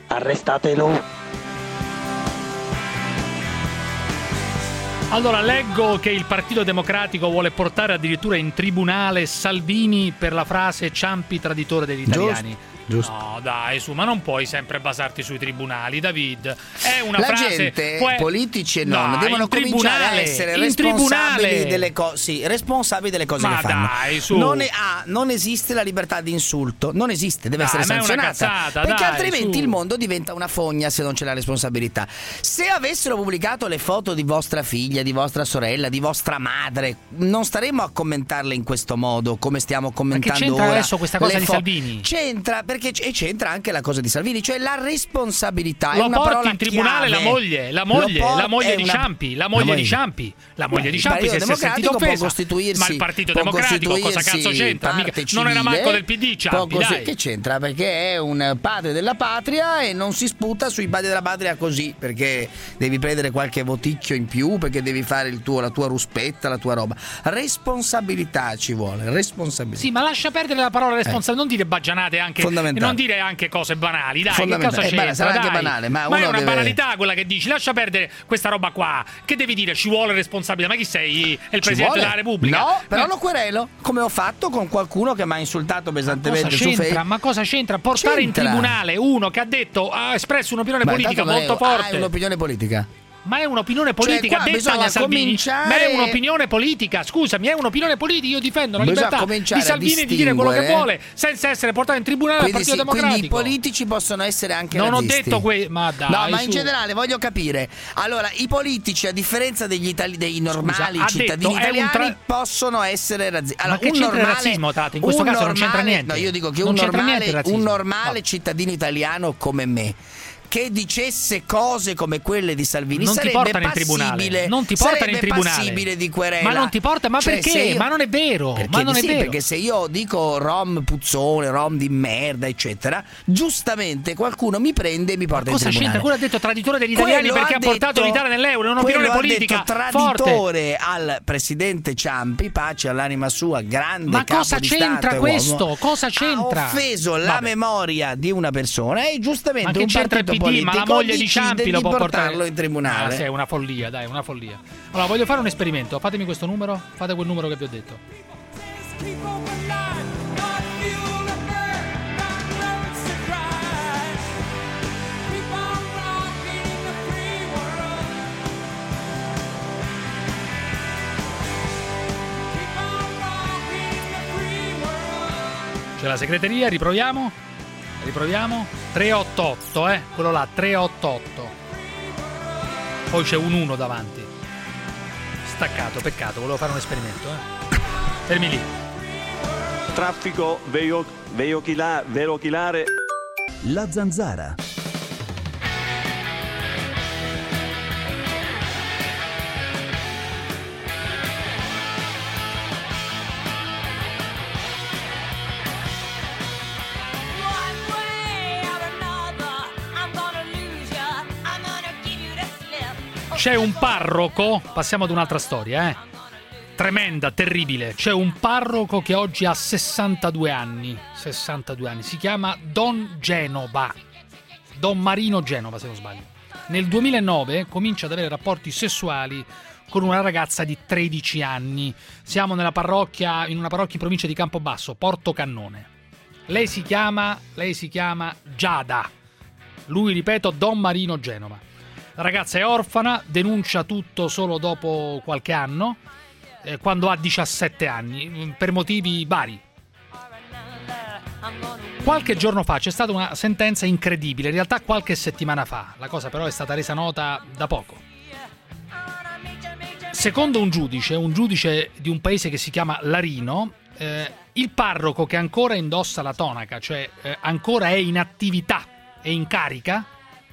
S8: Allora, leggo che il Partito Democratico vuole portare addirittura in tribunale Salvini per la frase Ciampi traditore degli italiani.
S2: Giusto.
S8: No, dai, su, ma non puoi sempre basarti sui tribunali, David. È una
S2: la
S8: frase.
S2: Gente, politici e non, devono cominciare a essere responsabili delle cose. Sì, responsabili delle cose che fanno.
S8: Dai, su.
S2: Non esiste la libertà di insulto. Non esiste, deve essere sanzionata.
S8: Cazzata,
S2: perché
S8: dai,
S2: altrimenti il mondo diventa una fogna se non c'è la responsabilità. Se avessero pubblicato le foto di vostra figlia, di vostra sorella, di vostra madre, non staremmo a commentarle in questo modo, come stiamo commentando ora.
S8: Ma che c'entra adesso questa cosa di Salvini?
S2: C'entra perché c'entra anche la cosa di Salvini, cioè la responsabilità.
S8: Lo
S2: è una
S8: porti in tribunale
S2: chiave.
S8: la moglie di Ciampi, la moglie di Ciampi si è sentita offesa. Ma il Partito Democratico cosa cazzo c'entra? Non era manco del PD Ciampi, dai.
S2: Che c'entra? Perché è un padre della patria e non si sputa sui padri della patria così, perché devi prendere qualche voticchio in più, perché devi fare la tua ruspetta, la tua roba. Responsabilità ci vuole, responsabilità.
S8: Sì, ma lascia perdere la parola responsabilità, non dire baggianate anche, non dire anche cose banali, dai, che cosa c'entra?
S2: Sarà
S8: dai.
S2: anche banale, ma
S8: è una banalità quella che dici, lascia perdere questa roba qua. Che devi dire? Ci vuole responsabilità. Ma chi sei? È il Presidente della Repubblica?
S2: No, però lo querelo, come ho fatto con qualcuno che mi ha insultato pesantemente su Facebook.
S8: Ma cosa c'entra? Portare in tribunale uno che ha espresso un'opinione politica molto forte.
S2: Hai un'opinione politica?
S8: Ma è un'opinione politica,
S2: Cioè,
S8: detta alla Salvini. Ma è un'opinione politica, scusami, è un'opinione politica. Io difendo la libertà di Salvini di dire quello che vuole senza essere portato in tribunale dal Partito Democratico.
S2: Quindi i politici possono essere anche
S8: non
S2: razzisti.
S8: Ho detto ma dai.
S2: No, ma in generale voglio capire. Allora, i politici, a differenza dei normali cittadini italiani, possono essere razzisti. Allora,
S8: ma che c'entra il razzismo, Tati? In questo caso non c'entra niente.
S2: No, io dico che un normale cittadino italiano come me che dicesse cose come quelle di Salvini
S8: non
S2: sarebbe
S8: ti portano in tribunale. Non ti portano in tribunale.
S2: Passibile di querela.
S8: Ma non ti porta, ma
S2: cioè,
S8: perché? Ma non è vero. Ma non è vero.
S2: Perché se io dico rom puzzone, rom di merda, eccetera, giustamente qualcuno mi prende e mi porta in tribunale.
S8: Cosa c'entra? Quello ha detto traditore degli italiani perché ha portato l'Italia nell'euro, è un'opinione politica
S2: traditore
S8: forte.
S2: Al presidente Ciampi, pace all'anima sua, grande
S8: ma
S2: capo
S8: cosa
S2: di
S8: c'entra
S2: Stato
S8: questo?
S2: Uomo,
S8: cosa c'entra?
S2: Ha offeso la memoria di una persona e giustamente
S8: ma
S2: un partito politico,
S8: ma la moglie di Ciampi lo può portarlo
S2: in tribunale.
S8: È una follia, dai, una follia. Allora, voglio fare un esperimento. Fatemi questo numero, fate quel numero che vi ho detto. C'è la segreteria, riproviamo. 388, quello là, 388. Poi c'è un 1 davanti. Staccato, peccato, volevo fare un esperimento, Fermi lì.
S16: Traffico veicolare.
S15: La Zanzara.
S8: C'è un parroco, passiamo ad un'altra storia, tremenda, terribile. C'è un parroco che oggi ha 62 anni, si chiama Don Genova, Don Marino Genova se non sbaglio. Nel 2009 comincia ad avere rapporti sessuali con una ragazza di 13 anni. Siamo in una parrocchia in provincia di Campobasso, Porto Cannone. Lei si chiama Giada. Lui, ripeto, Don Marino Genova. La ragazza è orfana, denuncia tutto solo dopo qualche anno, quando ha 17 anni, per motivi vari. Qualche giorno fa c'è stata una sentenza incredibile, in realtà qualche settimana fa, la cosa però è stata resa nota da poco. Secondo un giudice di un paese che si chiama Larino, il parroco che ancora indossa la tonaca, cioè ancora è in attività, è in carica,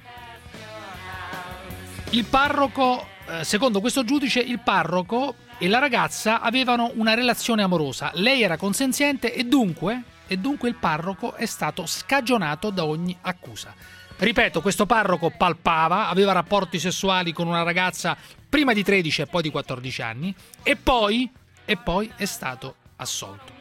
S8: il parroco, secondo questo giudice, il parroco e la ragazza avevano una relazione amorosa. Lei era consenziente e dunque il parroco è stato scagionato da ogni accusa. Ripeto, questo parroco palpava, aveva rapporti sessuali con una ragazza prima di 13 e poi di 14 anni e poi è stato assolto.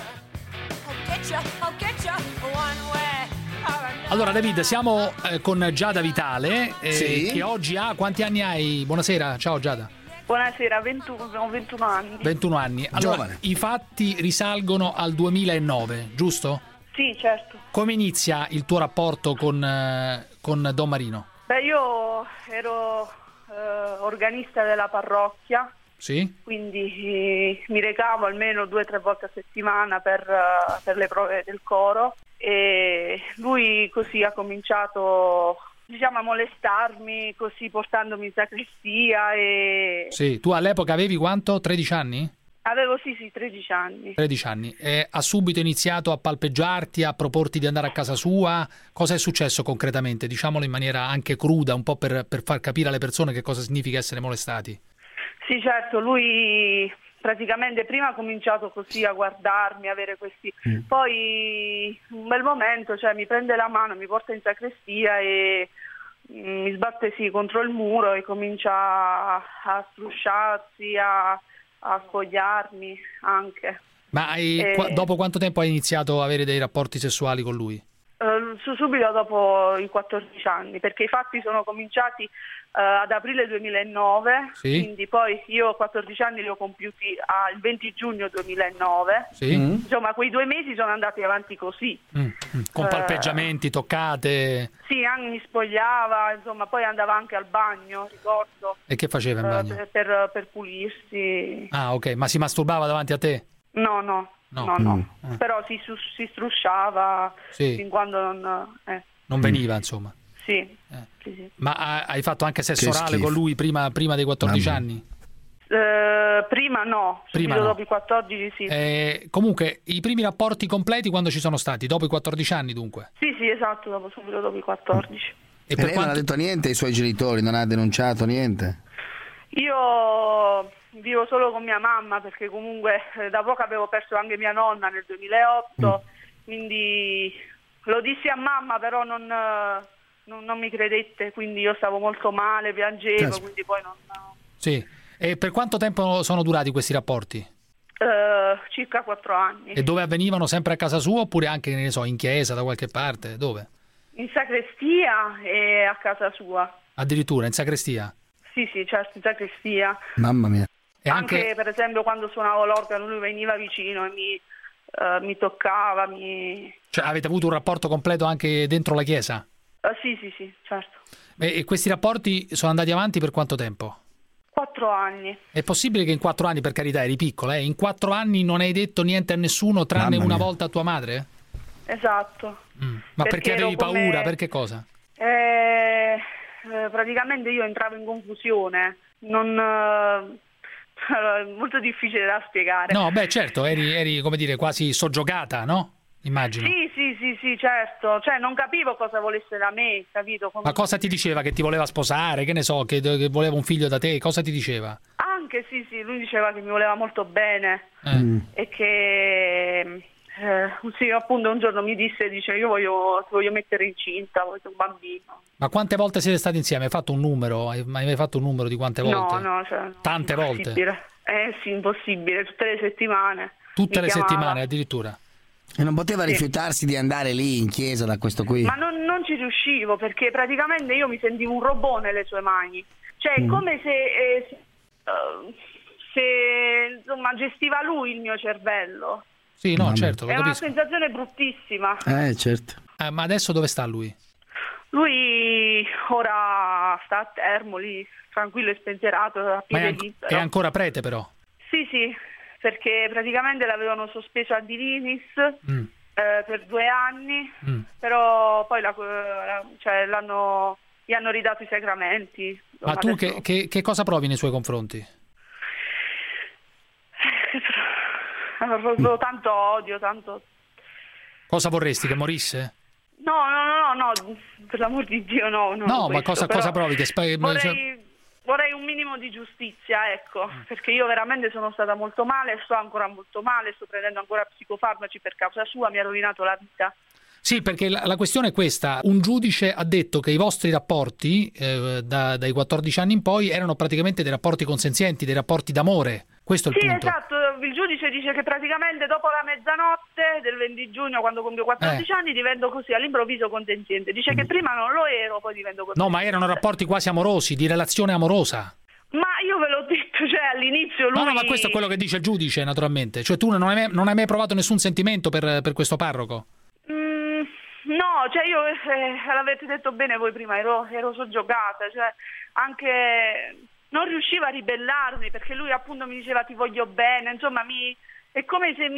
S8: Allora David, siamo con Giada Vitale,
S2: sì.
S8: Che oggi ha... Quanti anni hai? Buonasera, ciao Giada.
S17: Buonasera, ho 21 anni.
S8: 21 anni. Allora,
S2: giovane.
S8: I fatti risalgono al 2009, giusto?
S17: Sì, certo.
S8: Come inizia il tuo rapporto con Don Marino?
S17: Beh, io ero organista della parrocchia.
S8: Sì?
S17: Quindi mi recavo almeno 2 o 3 volte a settimana per le prove del coro. E lui così ha cominciato, diciamo, a molestarmi, così portandomi in sacrestia e...
S8: Sì, tu all'epoca avevi quanto? 13 anni?
S17: Avevo sì 13 anni.
S8: 13 anni. E ha subito iniziato a palpeggiarti, a proporti di andare a casa sua? Cosa è successo concretamente? Diciamolo in maniera anche cruda, un po' per far capire alle persone che cosa significa essere molestati.
S17: Sì, certo, lui... Praticamente prima ha cominciato così a guardarmi, avere questi... Poi un bel momento, cioè mi prende la mano, mi porta in sacrestia e mi sbatte contro il muro e comincia a strusciarsi, a spogliarmi anche.
S8: Ma dopo quanto tempo hai iniziato a avere dei rapporti sessuali con lui?
S17: subito dopo i 14 anni, perché i fatti sono cominciati ad aprile 2009,
S8: sì.
S17: Quindi poi io 14 anni li ho compiuti il 20 giugno 2009,
S8: sì.
S17: Insomma quei 2 mesi sono andati avanti così.
S8: Con palpeggiamenti, toccate?
S17: Sì, anche mi spogliava, insomma, poi andava anche al bagno, ricordo.
S8: E che faceva in bagno?
S17: Per pulirsi.
S8: Ah, ok, ma si masturbava davanti a te?
S17: No. Però si strusciava, sì. Fin quando
S8: non veniva, insomma.
S17: Sì.
S8: Ma hai fatto anche sesso orale con lui prima dei 14 anni?
S17: Prima no, subito dopo i 14 sì.
S8: Comunque, i primi rapporti completi quando ci sono stati? Dopo i 14 anni dunque?
S17: Sì, esatto, subito dopo i 14.
S2: E lei non ha detto niente ai suoi genitori? Non ha denunciato niente?
S17: Io vivo solo con mia mamma, perché comunque da poco avevo perso anche mia nonna nel 2008, quindi lo dissi a mamma, però non mi credette, quindi io stavo molto male, piangevo, quindi poi non...
S8: Sì, e per quanto tempo sono durati questi rapporti?
S17: Circa 4 anni.
S8: E dove avvenivano? Sempre a casa sua oppure anche, ne so, in chiesa, da qualche parte? Dove?
S17: In sacrestia e a casa sua.
S8: Addirittura, in sacrestia?
S17: Sì, certo, in sacrestia.
S2: Mamma mia.
S8: E
S17: anche per esempio quando suonavo l'organo lui veniva vicino e mi toccava,
S8: Cioè avete avuto un rapporto completo anche dentro la chiesa?
S17: Sì, certo.
S8: E questi rapporti sono andati avanti per quanto tempo?
S17: 4 anni.
S8: È possibile che in 4 anni, per carità eri piccola, in 4 anni non hai detto niente a nessuno tranne una volta a tua madre?
S17: Esatto.
S8: Ma perché avevi paura? Per che cosa?
S17: Praticamente io entravo in confusione, è molto difficile da spiegare.
S8: No, beh certo, eri come dire quasi soggiogata, no? Immagino.
S17: Sì, certo, cioè non capivo cosa volesse da me, capito?
S8: Ma cosa ti diceva? Che ti voleva sposare, che ne so, che voleva un figlio da te, cosa ti diceva?
S17: Anche sì, lui diceva che mi voleva molto bene e che sì, appunto un giorno mi dice io voglio mettere incinta, voglio un bambino.
S8: Ma quante volte siete stati insieme? Hai fatto un numero? Hai mai fatto un numero di quante volte?
S17: No, cioè,
S8: tante volte?
S17: Sì, impossibile, tutte le settimane.
S8: Tutte le settimane addirittura?
S2: E non poteva rifiutarsi di andare lì in chiesa da questo qui?
S17: Ma non ci riuscivo, perché praticamente io mi sentivo un robot nelle sue mani. Cioè è come se insomma gestiva lui il mio cervello.
S8: Sì, no, certo, lo capisco.
S17: È una sensazione bruttissima.
S2: Certo.
S8: Ma adesso dove sta lui?
S17: Lui ora sta a Termoli, tranquillo e spensierato, a piede libero.
S8: È ancora prete però? Sì,
S17: perché praticamente l'avevano sospeso a Dininis per 2 anni, però poi gli hanno ridato i sacramenti.
S8: Ma tu che cosa provi nei suoi confronti?
S17: Tanto odio, tanto...
S8: Cosa vorresti, che morisse?
S17: No, per l'amor di Dio no.
S8: No, ma cosa provi?
S17: Vorrei un minimo di giustizia, ecco, perché io veramente sono stata molto male, sto ancora molto male, sto prendendo ancora psicofarmaci per causa sua, mi ha rovinato la vita.
S8: Sì, perché la questione è questa. Un giudice ha detto che i vostri rapporti dai 14 anni in poi erano praticamente dei rapporti consenzienti, dei rapporti d'amore. Questo è il punto.
S17: Sì, esatto. Il giudice dice che praticamente dopo la mezzanotte del 20 giugno, quando compio 14 anni, divento così all'improvviso consenziente. Dice che prima non lo ero, poi divento consenziente.
S8: No, ma erano rapporti quasi amorosi, di relazione amorosa.
S17: Ma io ve l'ho detto, cioè all'inizio lui...
S8: No, ma questo è quello che dice il giudice, naturalmente. Cioè tu non hai mai provato nessun sentimento per questo parroco?
S17: No, cioè io, l'avete detto bene voi prima, ero soggiogata, cioè anche... Non riuscivo a ribellarmi, perché lui appunto mi diceva ti voglio bene, insomma è come se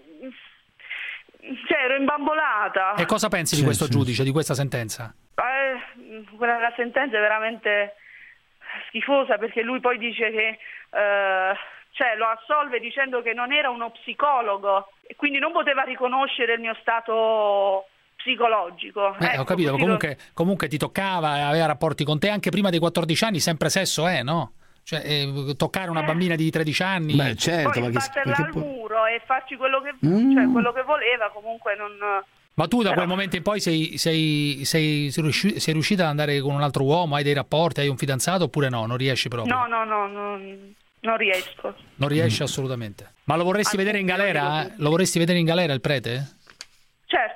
S17: cioè ero imbambolata.
S8: E cosa pensi di questo giudice, di questa sentenza?
S17: La sentenza è veramente schifosa, perché lui poi dice che cioè lo assolve dicendo che non era uno psicologo e quindi non poteva riconoscere il mio stato psicologico.
S8: Ho capito, comunque ti toccava, aveva rapporti con te anche prima dei 14 anni, sempre sesso, no? Cioè, toccare una bambina di 13 anni.
S2: Beh, certo,
S17: poi sbatterla al muro e farci quello che voleva, comunque non...
S8: Ma tu da quel momento in poi sei riuscita ad andare con un altro uomo, hai dei rapporti, hai un fidanzato oppure no? Non riesci proprio?
S17: No, non riesco.
S8: Non riesci assolutamente. Ma lo vorresti vedere in galera? Lo vorresti vedere in galera il prete?
S17: Certo.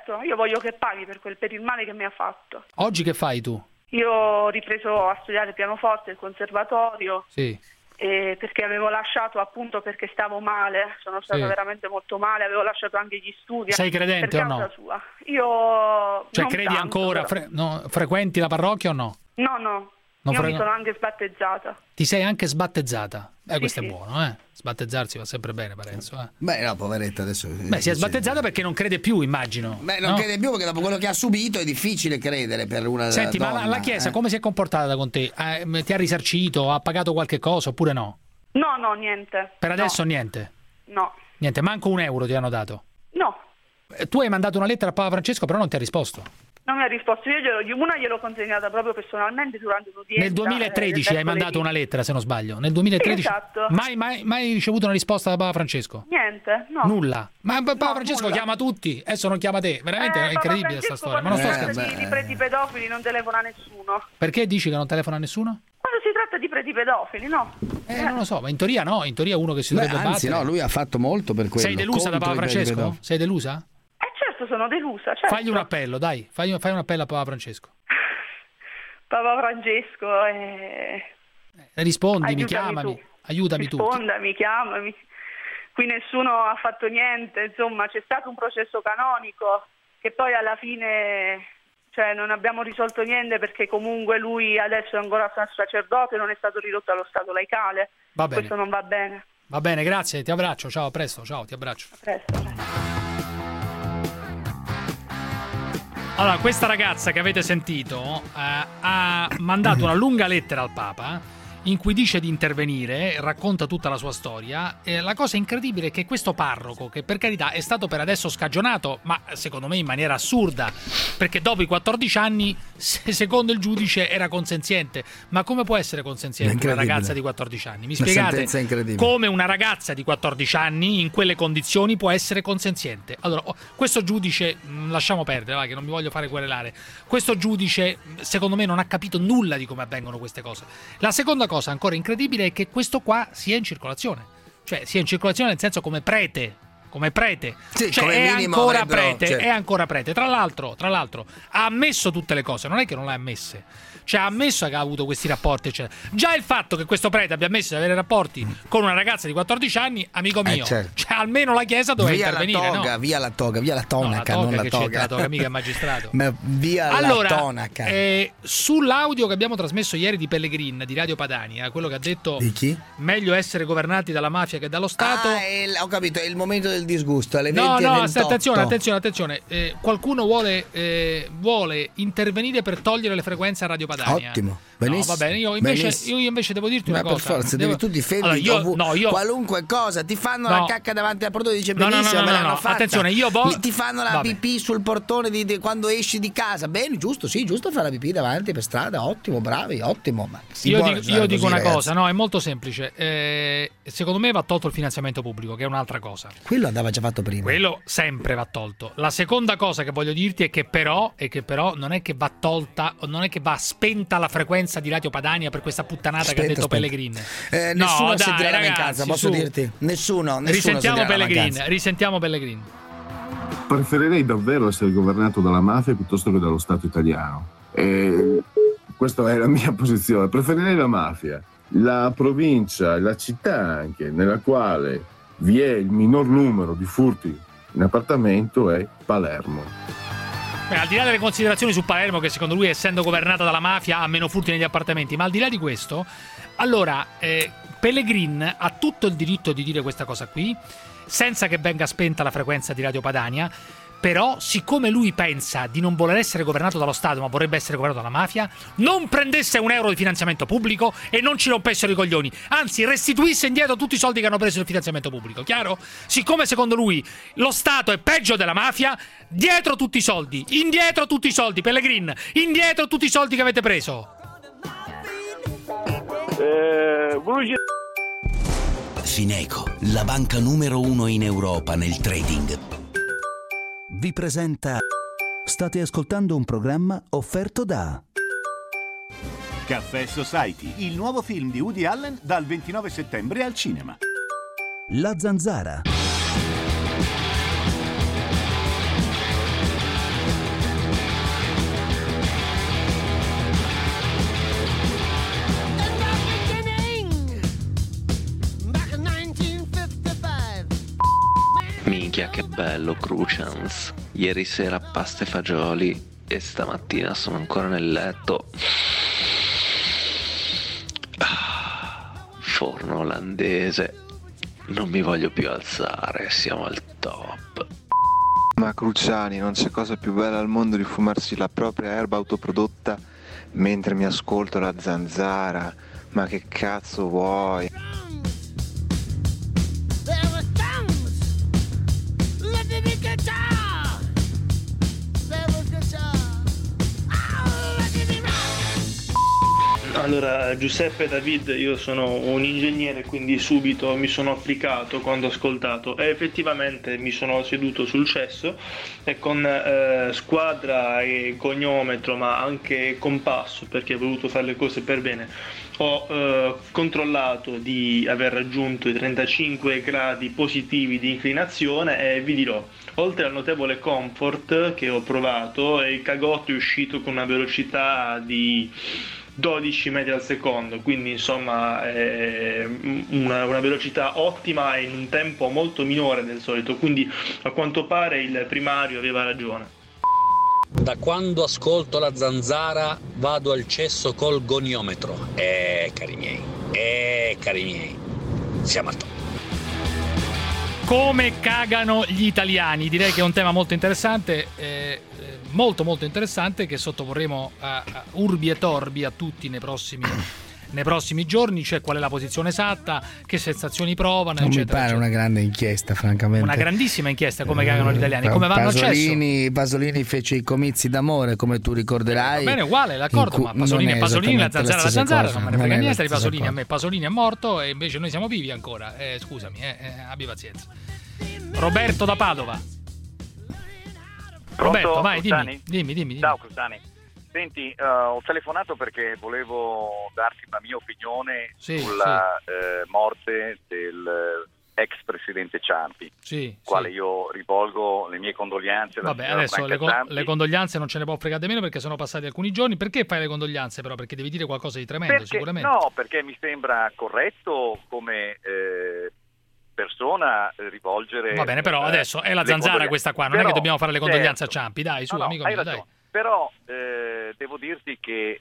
S17: certo, io voglio che paghi per il male che mi ha fatto.
S8: Oggi che fai tu?
S17: Io ho ripreso a studiare pianoforte al conservatorio.
S8: Sì.
S17: Perché avevo lasciato, appunto perché stavo male, sono stata veramente molto male, avevo lasciato anche gli studi.
S8: Sei credente o no?
S17: Sua. Io
S8: cioè
S17: non
S8: credi
S17: tanto,
S8: ancora, frequenti la parrocchia o no?
S17: No, io mi sono anche sbattezzata.
S8: Ti sei anche sbattezzata?
S17: Sì,
S8: questo è buono, Sbattezzarsi va sempre bene, Parenzo.
S2: Beh, no, poveretta adesso.
S8: Si è sbattezzata perché non crede più, immagino.
S2: Beh, non crede più perché dopo quello che ha subito è difficile credere per una
S8: Senti,
S2: donna.
S8: ma la Chiesa come si è comportata con te? Ti ha risarcito? Ha pagato qualche cosa oppure no?
S17: No, niente.
S8: Per adesso niente?
S17: No.
S8: Niente, manco €1 ti hanno dato?
S17: No.
S8: Tu hai mandato una lettera a Papa Francesco, però non ti ha risposto.
S17: Non mi ha risposto, una gliel'ho consegnata proprio personalmente durante un'udienza.
S8: Nel 2013 hai mandato una lettera, se non sbaglio. Nel 2013?
S17: Esatto.
S8: Mai ricevuto una risposta da Papa Francesco?
S17: Niente, no.
S8: Nulla. Ma Papa Francesco chiama tutti, adesso non chiama te. Veramente è incredibile questa storia. Ma non sto scherzando.
S17: Di preti pedofili non telefona a nessuno.
S8: Perché dici che non telefona a nessuno?
S17: Quando si tratta di preti pedofili, no?
S8: Non lo so, ma in teoria no, in teoria uno che si dovrebbe
S2: anzi,
S8: battere.
S2: no, lui ha fatto molto per quello.
S8: Sei delusa da Papa Francesco? Sei delusa?
S17: Certo, sono delusa, certo.
S8: Fagli un appello, dai, fai un appello a Papa Francesco.
S17: Papa Francesco,
S8: rispondi, mi chiamami, aiutami tu.
S17: Rispondami, chiamami. Qui nessuno ha fatto niente, insomma, c'è stato un processo canonico che poi alla fine, cioè, non abbiamo risolto niente perché comunque lui adesso è ancora sacerdote, non è stato ridotto allo stato laicale.
S8: Va bene.
S17: Questo non va bene.
S8: Va bene, grazie, ti abbraccio, ciao, a presto, ciao, ti abbraccio.
S17: A presto.
S8: Allora, questa ragazza che avete sentito ha mandato una lunga lettera al Papa in cui dice di intervenire, racconta tutta la sua storia. La cosa incredibile è che questo parroco, che per carità è stato per adesso scagionato, ma secondo me in maniera assurda, perché dopo i 14 anni, secondo il giudice, era consenziente. Ma come può essere consenziente una ragazza di 14 anni? Mi spiegate come una ragazza di 14 anni in quelle condizioni può essere consenziente? Allora, questo giudice, lasciamo perdere, va, che non mi voglio fare querelare, questo giudice secondo me non ha capito nulla di come avvengono queste cose. La seconda cosa ancora incredibile è che questo qua sia in circolazione, cioè sia in circolazione nel senso come prete, sì, cioè è ancora prete, certo. È ancora prete. Tra l'altro ha ammesso tutte le cose, non è che non le ha ammesse, cioè ha ammesso che ha avuto questi rapporti, eccetera. Già il fatto che questo prete abbia ammesso di avere rapporti con una ragazza di 14 anni, amico mio, certo. Cioè almeno la Chiesa doveva intervenire,
S2: via la tonaca, non la toga.
S8: La toga, mica è magistrato.
S2: Ma via la tonaca.
S8: Sull'audio che abbiamo trasmesso ieri di Pellegrin di Radio Padania, quello che ha detto
S2: di chi?
S8: Meglio essere governati dalla mafia che dallo Stato.
S2: Ho capito, è il momento del disgusto alle
S8: 20:28. Attenzione, qualcuno vuole intervenire per togliere le frequenze a Radio Padania.
S2: Ottimo, benissimo.
S8: No, va bene, io invece devo dirti una cosa.
S2: Per forza, devi tu difendi qualunque cosa, ti fanno la cacca davanti al portone, dice benissimo, me l'hanno fatta.
S8: Attenzione,
S2: ti fanno la pipì sul portone quando esci di casa. Bene, giusto fare la pipì davanti per strada, ottimo, bravi, ottimo. Ma
S8: io dico una cosa, no, è molto semplice. Secondo me va tolto il finanziamento pubblico, che è un'altra cosa.
S2: Quello andava già fatto prima.
S8: Quello sempre va tolto. La seconda cosa che voglio dirti è che però non è che va tolta, non è che va spenta la frequenza di Radio Padania per questa puttanata che ha detto Pellegrin.
S2: Nessuno sentirà la mancanza, posso dirti? Nessuno
S8: risentiamo Pellegrin.
S18: Preferirei davvero essere governato dalla mafia piuttosto che dallo Stato italiano. Questa è la mia posizione. Preferirei la mafia. La provincia, la città anche, nella quale vi è il minor numero di furti in appartamento è Palermo.
S8: Al di là delle considerazioni su Palermo, che secondo lui, essendo governata dalla mafia, ha meno furti negli appartamenti, ma al di là di questo, allora Pellegrin ha tutto il diritto di dire questa cosa qui, senza che venga spenta la frequenza di Radio Padania. Però, siccome lui pensa di non voler essere governato dallo Stato, ma vorrebbe essere governato dalla mafia, non prendesse €1 di finanziamento pubblico e non ci rompessero i coglioni. Anzi, restituisse indietro tutti i soldi che hanno preso il finanziamento pubblico. Chiaro? Siccome secondo lui lo Stato è peggio della mafia, dietro tutti i soldi, indietro tutti i soldi, Pellegrin, indietro tutti i soldi che avete preso.
S15: Fineco, la banca numero 1 in Europa nel trading, vi presenta. State ascoltando un programma offerto da
S9: Caffè Society, il nuovo film di Woody Allen dal 29 settembre al cinema.
S15: La Zanzara.
S22: che bello Crucians. Ieri sera pasta e fagioli e stamattina sono ancora nel letto. Forno olandese. Non mi voglio più alzare, siamo al top.
S3: Ma Cruciani, non c'è cosa più bella al mondo di fumarsi la propria erba autoprodotta mentre mi ascolto la zanzara. Ma che cazzo vuoi?
S19: Allora, Giuseppe David, io sono un ingegnere, quindi subito mi sono applicato quando ho ascoltato e effettivamente mi sono seduto sul cesso e con squadra e goniometro, ma anche compasso, perché ho voluto fare le cose per bene, ho controllato di aver raggiunto i 35 gradi positivi di inclinazione e vi dirò, oltre al notevole comfort che ho provato, il cagotto è uscito con una velocità di 12 metri al secondo, quindi insomma una velocità ottima e in un tempo molto minore del solito, quindi a quanto pare il primario aveva ragione.
S20: Da quando ascolto la zanzara vado al cesso col goniometro. Cari miei, siamo al top.
S8: Come cagano gli italiani? Direi che è un tema molto interessante, molto interessante, che sottoporremo a urbi e torbi a tutti nei prossimi giorni, cioè qual è la posizione esatta, che sensazioni provano,
S2: non
S8: eccetera.
S2: Mi pare una grande inchiesta, francamente.
S8: Una grandissima inchiesta, come cagano gli italiani, come vanno al cesso.
S2: Pasolini fece i comizi d'amore, come tu ricorderai.
S8: Bene, uguale, d'accordo, ma Pasolini, la zanzara, non me ne frega niente di Pasolini,
S2: cosa.
S8: A me Pasolini è morto e invece noi siamo vivi ancora. Scusami, abbi pazienza. Roberto da Padova. Roberto, vai, dimmi.
S21: Ciao Cruciani. Senti, ho telefonato perché volevo darti la mia opinione sulla morte del ex presidente Ciampi, quale io rivolgo le mie condoglianze.
S8: Vabbè, adesso le condoglianze non ce ne può fregare meno perché sono passati alcuni giorni. Perché fai le condoglianze però? Perché devi dire qualcosa di tremendo, sicuramente.
S21: No, perché mi sembra corretto come persona rivolgere.
S8: Va bene, però adesso è la zanzara questa qua, non è che dobbiamo fare le condoglianze a Ciampi, dai, su, amico mio, dai.
S21: Però devo dirti che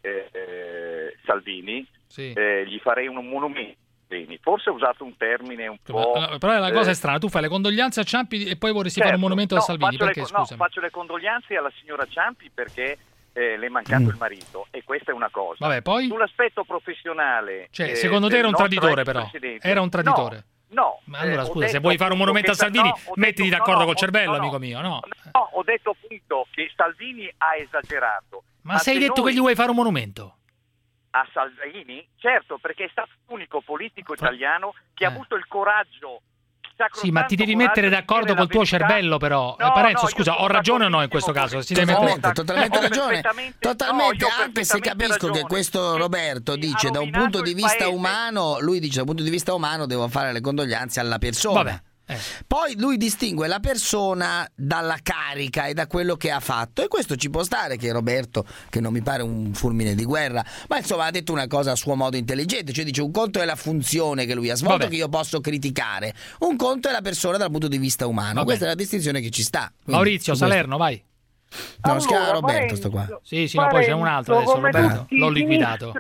S21: Salvini gli farei un monumento. Forse ho usato un termine un po'.
S8: Però la cosa è strana, tu fai le condoglianze a Ciampi e poi vorresti fare un monumento a Salvini, perché scusami?
S21: No, faccio le condoglianze alla signora Ciampi perché le è mancato il marito, e questa è una cosa.
S8: Vabbè, poi?
S21: Sull'aspetto professionale,
S8: secondo te era un traditore, però? Era un traditore?
S21: No.
S8: Ma allora scusa, se vuoi fare un monumento a Salvini, mettiti d'accordo col cervello, amico mio, no?
S21: No, ho detto appunto che Salvini ha esagerato.
S8: Ma se hai detto che gli vuoi fare un monumento?
S21: A Salvini? Certo, perché è stato l'unico politico italiano che ha avuto il coraggio.
S8: Sì, ma ti devi mettere d'accordo col tuo cervello, però. Parenzo, scusa, ho ragione o no in questo caso?
S2: Totalmente ragione. Totalmente, anche se capisco che questo Roberto dice da un punto di vista umano, lui dice da un punto di vista umano devo fare le condoglianze alla persona.
S8: Vabbè.
S2: Poi lui distingue la persona dalla carica e da quello che ha fatto, e questo ci può stare, che Roberto, che non mi pare un fulmine di guerra, ma insomma ha detto una cosa a suo modo intelligente, cioè dice un conto è la funzione che lui ha svolto, che io posso criticare, un conto è la persona dal punto di vista umano. Questa è la distinzione che ci sta. Quindi,
S8: Maurizio Salerno, vai.
S2: No, si chiama Roberto sto qua.
S8: Sì, no, poi c'è un altro adesso, Roberto, l'ho liquidato.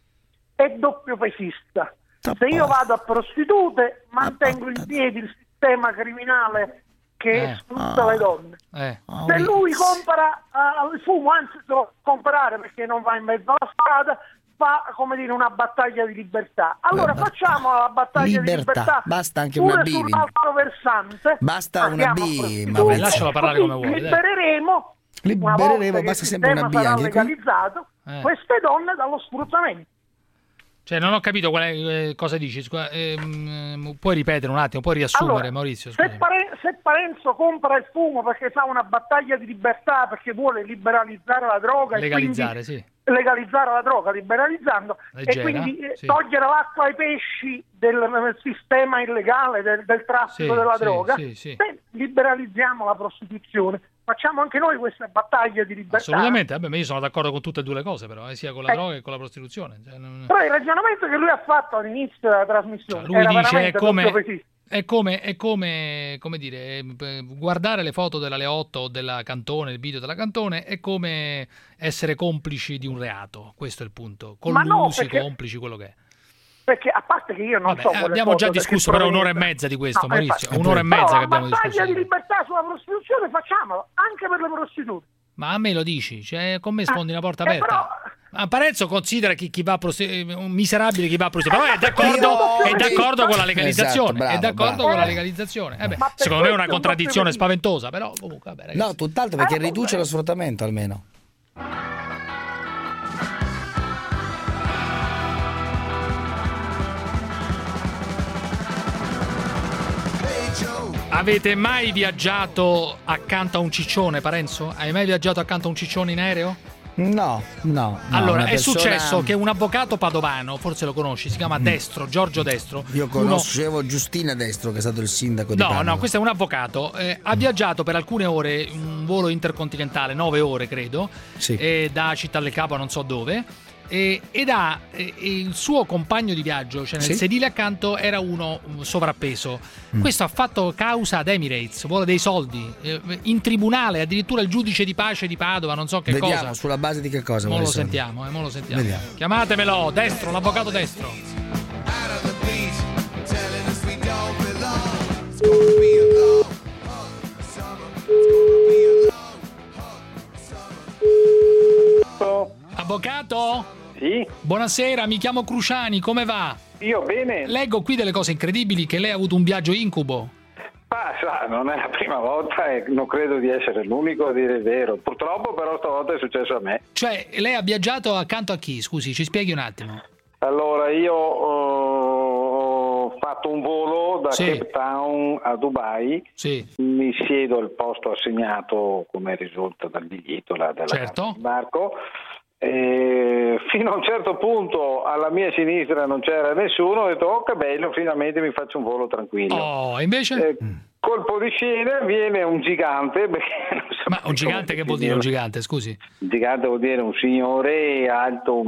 S10: È doppio pesista. Se io vado a prostitute, mantengo in piedi il sistema criminale che sfrutta le donne. Se lui compra il fumo, anzi se lo comprare perché non va in mezzo alla strada, fa come dire una battaglia di libertà. Allora facciamo la battaglia di libertà.
S2: Basta anche una B.
S10: Sull'altro versante.
S2: Basta una B.
S8: Ma lascialo parlare come vuoi.
S10: Libereremo,
S2: basta sempre una B.
S10: Sarà
S2: Anche
S10: legalizzato queste donne dallo sfruttamento.
S8: Cioè, non ho capito cosa dici. Puoi ripetere un attimo, puoi riassumere, allora, Maurizio?
S10: Se Parenzo compra il fumo perché fa una battaglia di libertà, perché vuole liberalizzare la droga,
S8: legalizzare
S10: la droga, liberalizzando, e quindi togliere l'acqua ai pesci del sistema illegale del traffico della droga, liberalizziamo la prostituzione. Facciamo anche noi questa battaglia di libertà.
S8: Assolutamente, ma io sono d'accordo con tutte e due le cose, però, sia con la droga che con la prostituzione.
S10: Però il ragionamento che lui ha fatto all'inizio della trasmissione
S8: lui dice come è come dire, guardare le foto della Leotta o della Cantone, il video della Cantone, è come essere complici di un reato. Questo è il punto. Collusi, complici, quello che è.
S10: Perché a parte che io non so...
S8: Abbiamo già discusso per un'ora e mezza di questo, Maurizio. Un'ora e mezza che abbiamo discusso.
S10: La battaglia di libertà sulla prostituzione facciamola, anche per le prostitute.
S8: Ma a me lo dici? Cioè, con me sfondi una porta aperta. Ma Parenzo considera chi va un miserabile chi va a prostituire. Però è d'accordo con la legalizzazione. Esatto, bravo, è d'accordo con la legalizzazione. Secondo me è una contraddizione spaventosa, però comunque vabbè, ragazzi.
S2: No, tutt'altro perché riduce lo sfruttamento almeno.
S8: Avete mai viaggiato accanto a un ciccione, Parenzo? Hai mai viaggiato accanto a un ciccione in aereo?
S2: No.
S8: Allora, è successo che un avvocato padovano, forse lo conosci, si chiama Destro, Giorgio Destro.
S2: Io conoscevo Giustina Destro, che è stato il sindaco di Padova.
S8: No, questo è un avvocato. Ha viaggiato per alcune ore, un volo intercontinentale, 9 ore credo, da Città del Capo a non so dove. Ed ha il suo compagno di viaggio, cioè nel sedile accanto era uno sovrappeso. Questo ha fatto causa ad Emirates, vuole dei soldi in tribunale, addirittura il giudice di pace di Padova, non so che cosa.
S2: Sulla base di che cosa?
S8: Mo lo sentiamo. Vediamo. Chiamatemelo, Destro, l'avvocato Destro. Avvocato?
S1: Sì.
S8: Buonasera, mi chiamo Cruciani, come va?
S1: Io bene.
S8: Leggo qui delle cose incredibili, che lei ha avuto un viaggio incubo.
S1: Ma non è la prima volta e non credo di essere l'unico a dire il vero. Purtroppo però stavolta è successo a me.
S8: Cioè, lei ha viaggiato accanto a chi? Scusi, ci spieghi un attimo.
S1: Allora, io ho fatto un volo da Cape Town a Dubai. Mi siedo al posto assegnato, come risulta dal biglietto della barco. Fino a un certo punto alla mia sinistra non c'era nessuno, ho detto che bello, finalmente mi faccio un volo tranquillo.
S8: Invece?
S1: Colpo di scena, viene un gigante.
S8: Ma un gigante che vuol dire un gigante, scusi?
S1: Un gigante vuol dire un signore alto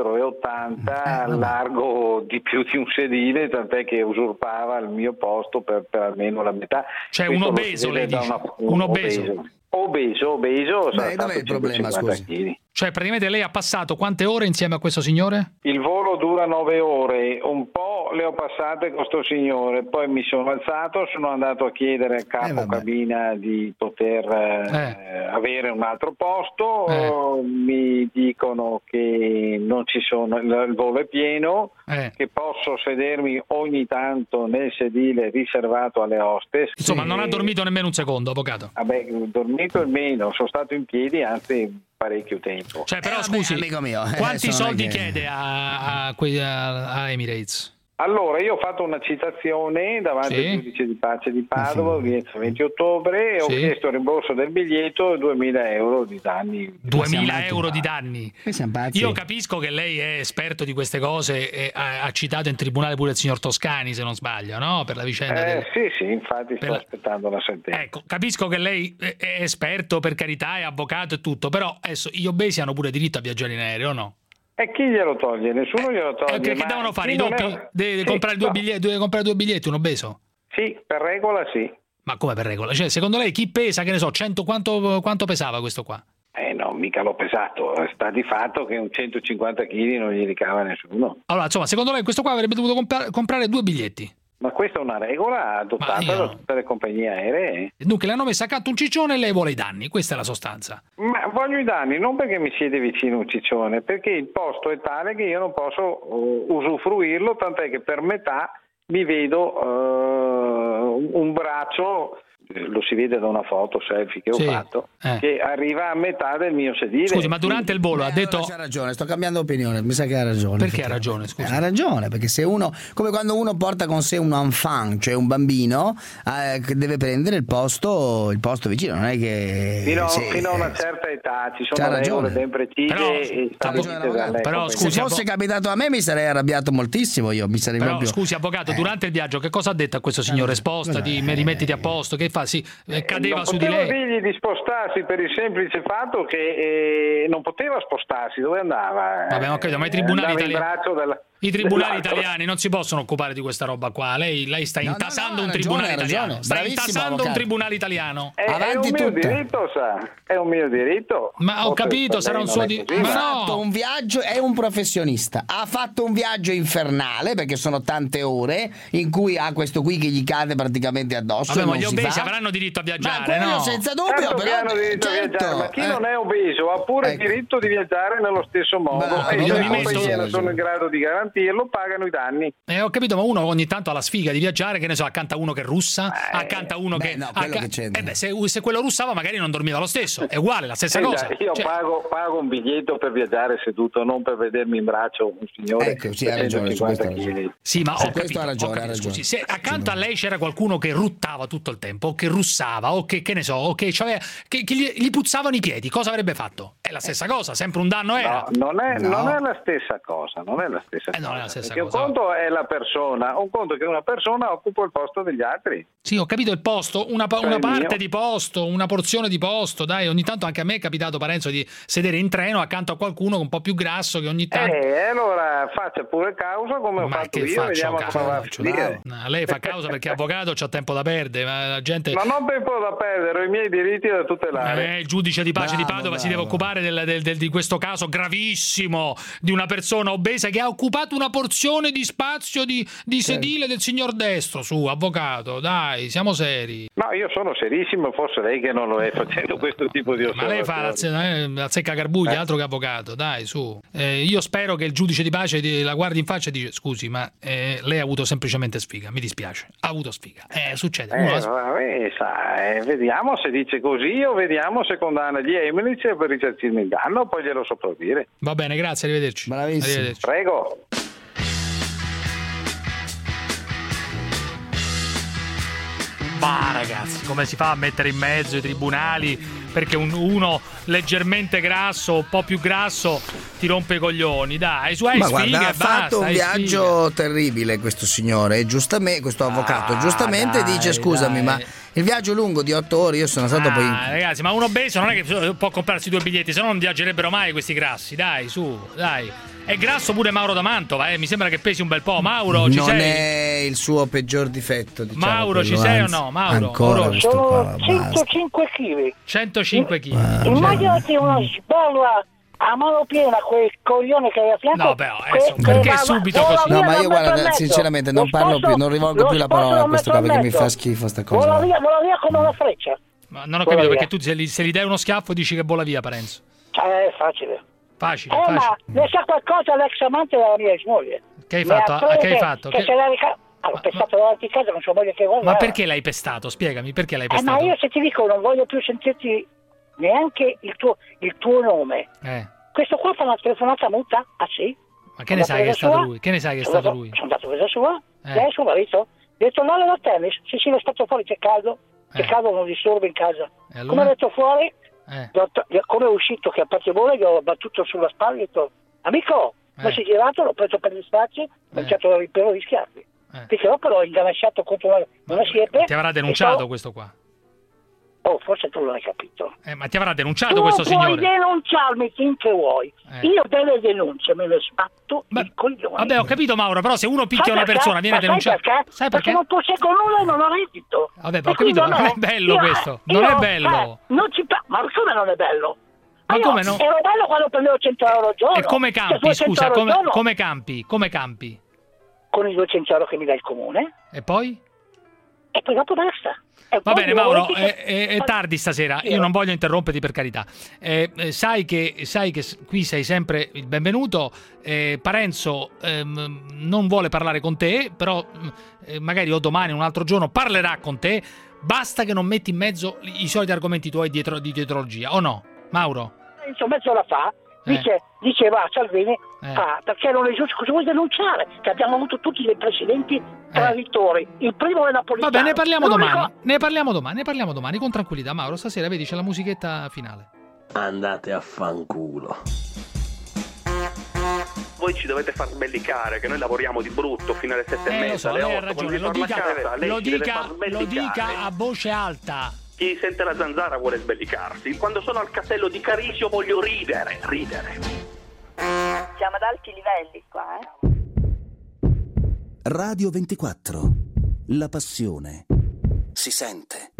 S1: 1,80 m, largo di più di un sedile, tant'è che usurpava il mio posto per almeno la metà.
S8: Cioè un obeso, lei dice? Un obeso.
S1: Obeso.
S2: Dov'è il problema, scusi?
S1: Chili.
S8: Cioè praticamente lei ha passato quante ore insieme a questo signore?
S1: Il volo dura 9 ore, un po' le ho passate con sto signore, poi mi sono alzato, sono andato a chiedere a capo cabina di poter avere un altro posto, mi dicono che non ci sono, il volo è pieno, che posso sedermi ogni tanto nel sedile riservato alle hostess.
S8: Insomma, non ha dormito nemmeno un secondo, avvocato?
S1: Vabbè, dormito almeno, sono stato in piedi, anzi parecchio tempo.
S8: Cioè, però scusi,
S2: amico mio,
S8: quanti soldi chiede a Emirates?
S1: Allora, io ho fatto una citazione davanti al giudice di pace di Padova, udienza 20 ottobre, e ho chiesto il rimborso del biglietto e 2.000 euro di danni.
S8: 2.000 euro di danni? Io capisco che lei è esperto di queste cose e ha citato in tribunale pure il signor Toscani, se non sbaglio, no? Per la vicenda
S1: Sì, infatti sto aspettando la sentenza.
S8: Ecco, capisco che lei è esperto, per carità, è avvocato e tutto, però adesso gli obesi hanno pure diritto a viaggiare in aereo, no?
S1: E chi glielo toglie? Nessuno glielo toglie.
S8: Che devono fare? I doppi? Deve comprare due biglietti, un obeso?
S1: Sì, per regola sì.
S8: Ma come per regola? Cioè, secondo lei chi pesa, che ne so, 100, quanto pesava questo qua?
S1: No, mica l'ho pesato. Sta di fatto che un 150 kg non gli ricava nessuno.
S8: Allora, insomma, secondo lei questo qua avrebbe dovuto comprare 2 biglietti?
S1: Ma questa è una regola adottata da tutte le compagnie aeree.
S8: Dunque le hanno messo accanto un ciccione e lei vuole i danni, questa è la sostanza.
S1: Ma voglio i danni non perché mi siede vicino un ciccione, perché il posto è tale che io non posso usufruirlo, tant'è che per metà mi vedo un braccio, lo si vede da una foto selfie che ho fatto, che arriva a metà del mio sedile.
S8: Scusi, ma durante il volo ha detto...
S2: C'ha ragione, sto cambiando opinione, mi sa che ha ragione.
S8: Perché ha ragione, scusi?
S2: Ha ragione, perché se uno, come quando uno porta con sé un enfant, cioè un bambino, che deve prendere il posto vicino, non è che...
S1: Fino a una certa età ci sono regole ben precise
S8: però scusi,
S2: se fosse capitato a me mi sarei arrabbiato moltissimo, io mi sarei proprio...
S8: Scusi, avvocato, durante il viaggio che cosa ha detto a questo signore? Spostati, rimettiti a posto, che fa? Cadeva su di lei.
S1: Non potevo dirgli di spostarsi per il semplice fatto che non poteva spostarsi. Dove andava?
S8: Vabbè, ma credo, ma i tribunali italiani... I tribunali italiani non si possono occupare di questa roba qua. Lei sta intasando un tribunale italiano. Sta intasando un tribunale italiano.
S1: È un mio diritto, sa. È un mio diritto.
S8: Ma ho capito, sarà un suo diritto.
S2: Ha fatto un viaggio, è un professionista. Ha fatto un viaggio infernale, perché sono tante ore in cui ha questo qui che gli cade praticamente addosso.
S8: Vabbè, ma gli obesi avranno diritto a viaggiare,
S2: no? Senza dubbio, però
S1: hanno diritto a viaggiare, ma chi non è obeso ha pure il diritto di viaggiare nello stesso modo. E se le compagnie non sono in grado di garantirlo, pagano i danni.
S8: Ho capito, ma uno ogni tanto ha la sfiga di viaggiare, che ne so, accanto a uno che russa, accanto a uno che...
S2: No, quello che c'entra.
S8: Se quello russava magari non dormiva lo stesso, è uguale, la stessa cosa.
S1: Io pago un biglietto per viaggiare seduto, non per vedermi in braccio un signore.
S2: Ecco, sì, ha ragione, su questo ha ragione.
S8: Sì, ma ho
S2: questo
S8: capito,
S2: ha ragione,
S8: scusi, se accanto a lei c'era qualcuno che ruttava tutto il tempo, o che russava, o che ne so, o che gli puzzavano i piedi, cosa avrebbe fatto? È la stessa cosa, sempre un danno era.
S1: No, non è la stessa cosa, non è la stessa cosa.
S8: Non è la stessa
S1: perché
S8: cosa.
S1: Un conto è la persona, un conto è che una persona occupa il posto degli altri.
S8: Sì, ho capito il posto, una parte di posto, una porzione di posto, dai, ogni tanto anche a me è capitato, Parenzo, di sedere in treno accanto a qualcuno un po' più grasso che ogni tanto...
S1: allora faccia pure causa come ho fatto io, vediamo come va a finire.
S8: Lei fa causa perché avvocato c'ha tempo da perdere, ma la gente...
S1: Ma non tempo da perdere, ho i miei diritti da tutelare.
S8: Il giudice di pace di Padova si deve occupare di questo caso gravissimo di una persona obesa che ha occupato una porzione di spazio di sedile del signor Destro. Su, avvocato, dai, siamo seri.
S1: No, io sono serissimo, forse lei che non lo è facendo questo tipo di osservazioni.
S8: Ma lei fa la zecca carbugli, altro che avvocato, dai, su. Io spero che il giudice di pace la guardi in faccia e dice: scusi, ma lei ha avuto semplicemente sfiga, mi dispiace, ha avuto sfiga. Succede.
S1: Vediamo se dice così o vediamo se condanna gli Emilic per risarcirmi il danno, poi glielo saprò dire.
S8: Va bene, grazie, arrivederci.
S2: Bravissimo.
S8: Arrivederci.
S1: Prego.
S8: Ma ragazzi, come si fa a mettere in mezzo i tribunali perché uno leggermente grasso, un po' più grasso, ti rompe i coglioni? Dai, su, hai sfighe,
S2: guarda, ha fatto un viaggio terribile questo signore, giustamente, questo avvocato, giustamente dice: scusami, ma il viaggio lungo di 8 ore, io sono stato poi...
S8: Ragazzi, ma un obeso non è che può comprarsi 2 biglietti, se no non viaggerebbero mai questi grassi, dai, su, dai. È grasso pure Mauro da Mantova, mi sembra che pesi un bel po'. Mauro, ci sei?
S2: Non è il suo peggior difetto, diciamo.
S8: Mauro, ci sei o no? Mauro?
S2: Ancora
S10: sono 105 kg.
S8: 105 kg.
S10: Immaginati una sbolla a mano piena quel coglione che hai a fianco.
S8: No, beh, perché subito così?
S2: No, ma io guarda, sinceramente non parlo più, non rivolgo più la parola a questo qua perché mi fa schifo sta cosa.
S10: Vola via come una freccia.
S8: Ma non ho capito, perché tu se gli dai uno schiaffo dici che vola via, Parenzo.
S10: È facile.
S8: Facile.
S10: Ma ne sa qualcosa l'ex amante della mia ex moglie?
S8: Che hai fatto? Che hai fatto?
S10: Che se l'ho pestato davanti a casa, non so moglie che vuole.
S8: Ma perché l'hai pestato? Spiegami, perché l'hai pestato?
S10: Ma io se ti dico non voglio più sentirti neanche il tuo nome. Questo qua fa una telefonata muta? Ah sì?
S8: Ma che ne sai che è stato lui? Che ne sai che è stato lui?
S10: Sono andato a casa sua, lei è suo marito. Gli ho detto andare da tennis, sì, l'ho stato fuori, c'è caldo non disturbo in casa.
S8: Allora?
S10: Come ho detto fuori? Come è uscito che a parte volo gli ho battuto sulla spalla e ho detto: amico, poi si è girato, l'ho preso per gli spazzi, ho iniziato a rimpero di schiaffi. Perché dopo l'ho inganasciato contro una siepe.
S8: Ti avrà denunciato questo qua?
S10: Oh, forse tu non hai capito.
S8: Ma ti avrà denunciato questo signore?
S10: Puoi denunciarmi finché vuoi. Io delle denunce me le sbatto il coglione.
S8: Vabbè, ho capito, Mauro, però se uno picchia una persona viene denunciato.
S10: Sai perché? Perché non posseggo nulla e non ho reddito.
S8: Vabbè, ho capito, non è bello questo. Non è bello.
S10: Ma come non è bello?
S8: Ma come no?
S10: Ero bello quando prendevo 100 euro al giorno.
S8: E come campi, scusa, come campi? Come campi?
S10: Con i 200 euro che mi dà il comune.
S8: E poi?
S10: E poi dopo basta.
S8: Va bene, Mauro, è tardi stasera, io non voglio interromperti, per carità. Sai che qui sei sempre il benvenuto. Parenzo non vuole parlare con te, però magari o domani o un altro giorno parlerà con te. Basta che non metti in mezzo i soliti argomenti tuoi di dietrologia, o no, Mauro?
S10: Mezz'ora fa diceva Salvini perché non è giusto, cosa vuoi denunciare? Che abbiamo avuto tutti dei presidenti traditori, il primo è Napolitano.
S8: Vabbè, ne parliamo domani con tranquillità. Mauro, stasera vedi c'è la musichetta finale.
S22: Andate a fanculo.
S16: Voi ci dovete far sbellicare, che noi lavoriamo di brutto fino alle 7:30.
S8: Lo so, lei ha ragione, lo dica a voce alta.
S16: Chi sente la zanzara vuole sbellicarsi. Quando sono al castello di Carisio voglio ridere.
S4: Siamo ad alti livelli qua,
S15: Radio 24. La passione si sente.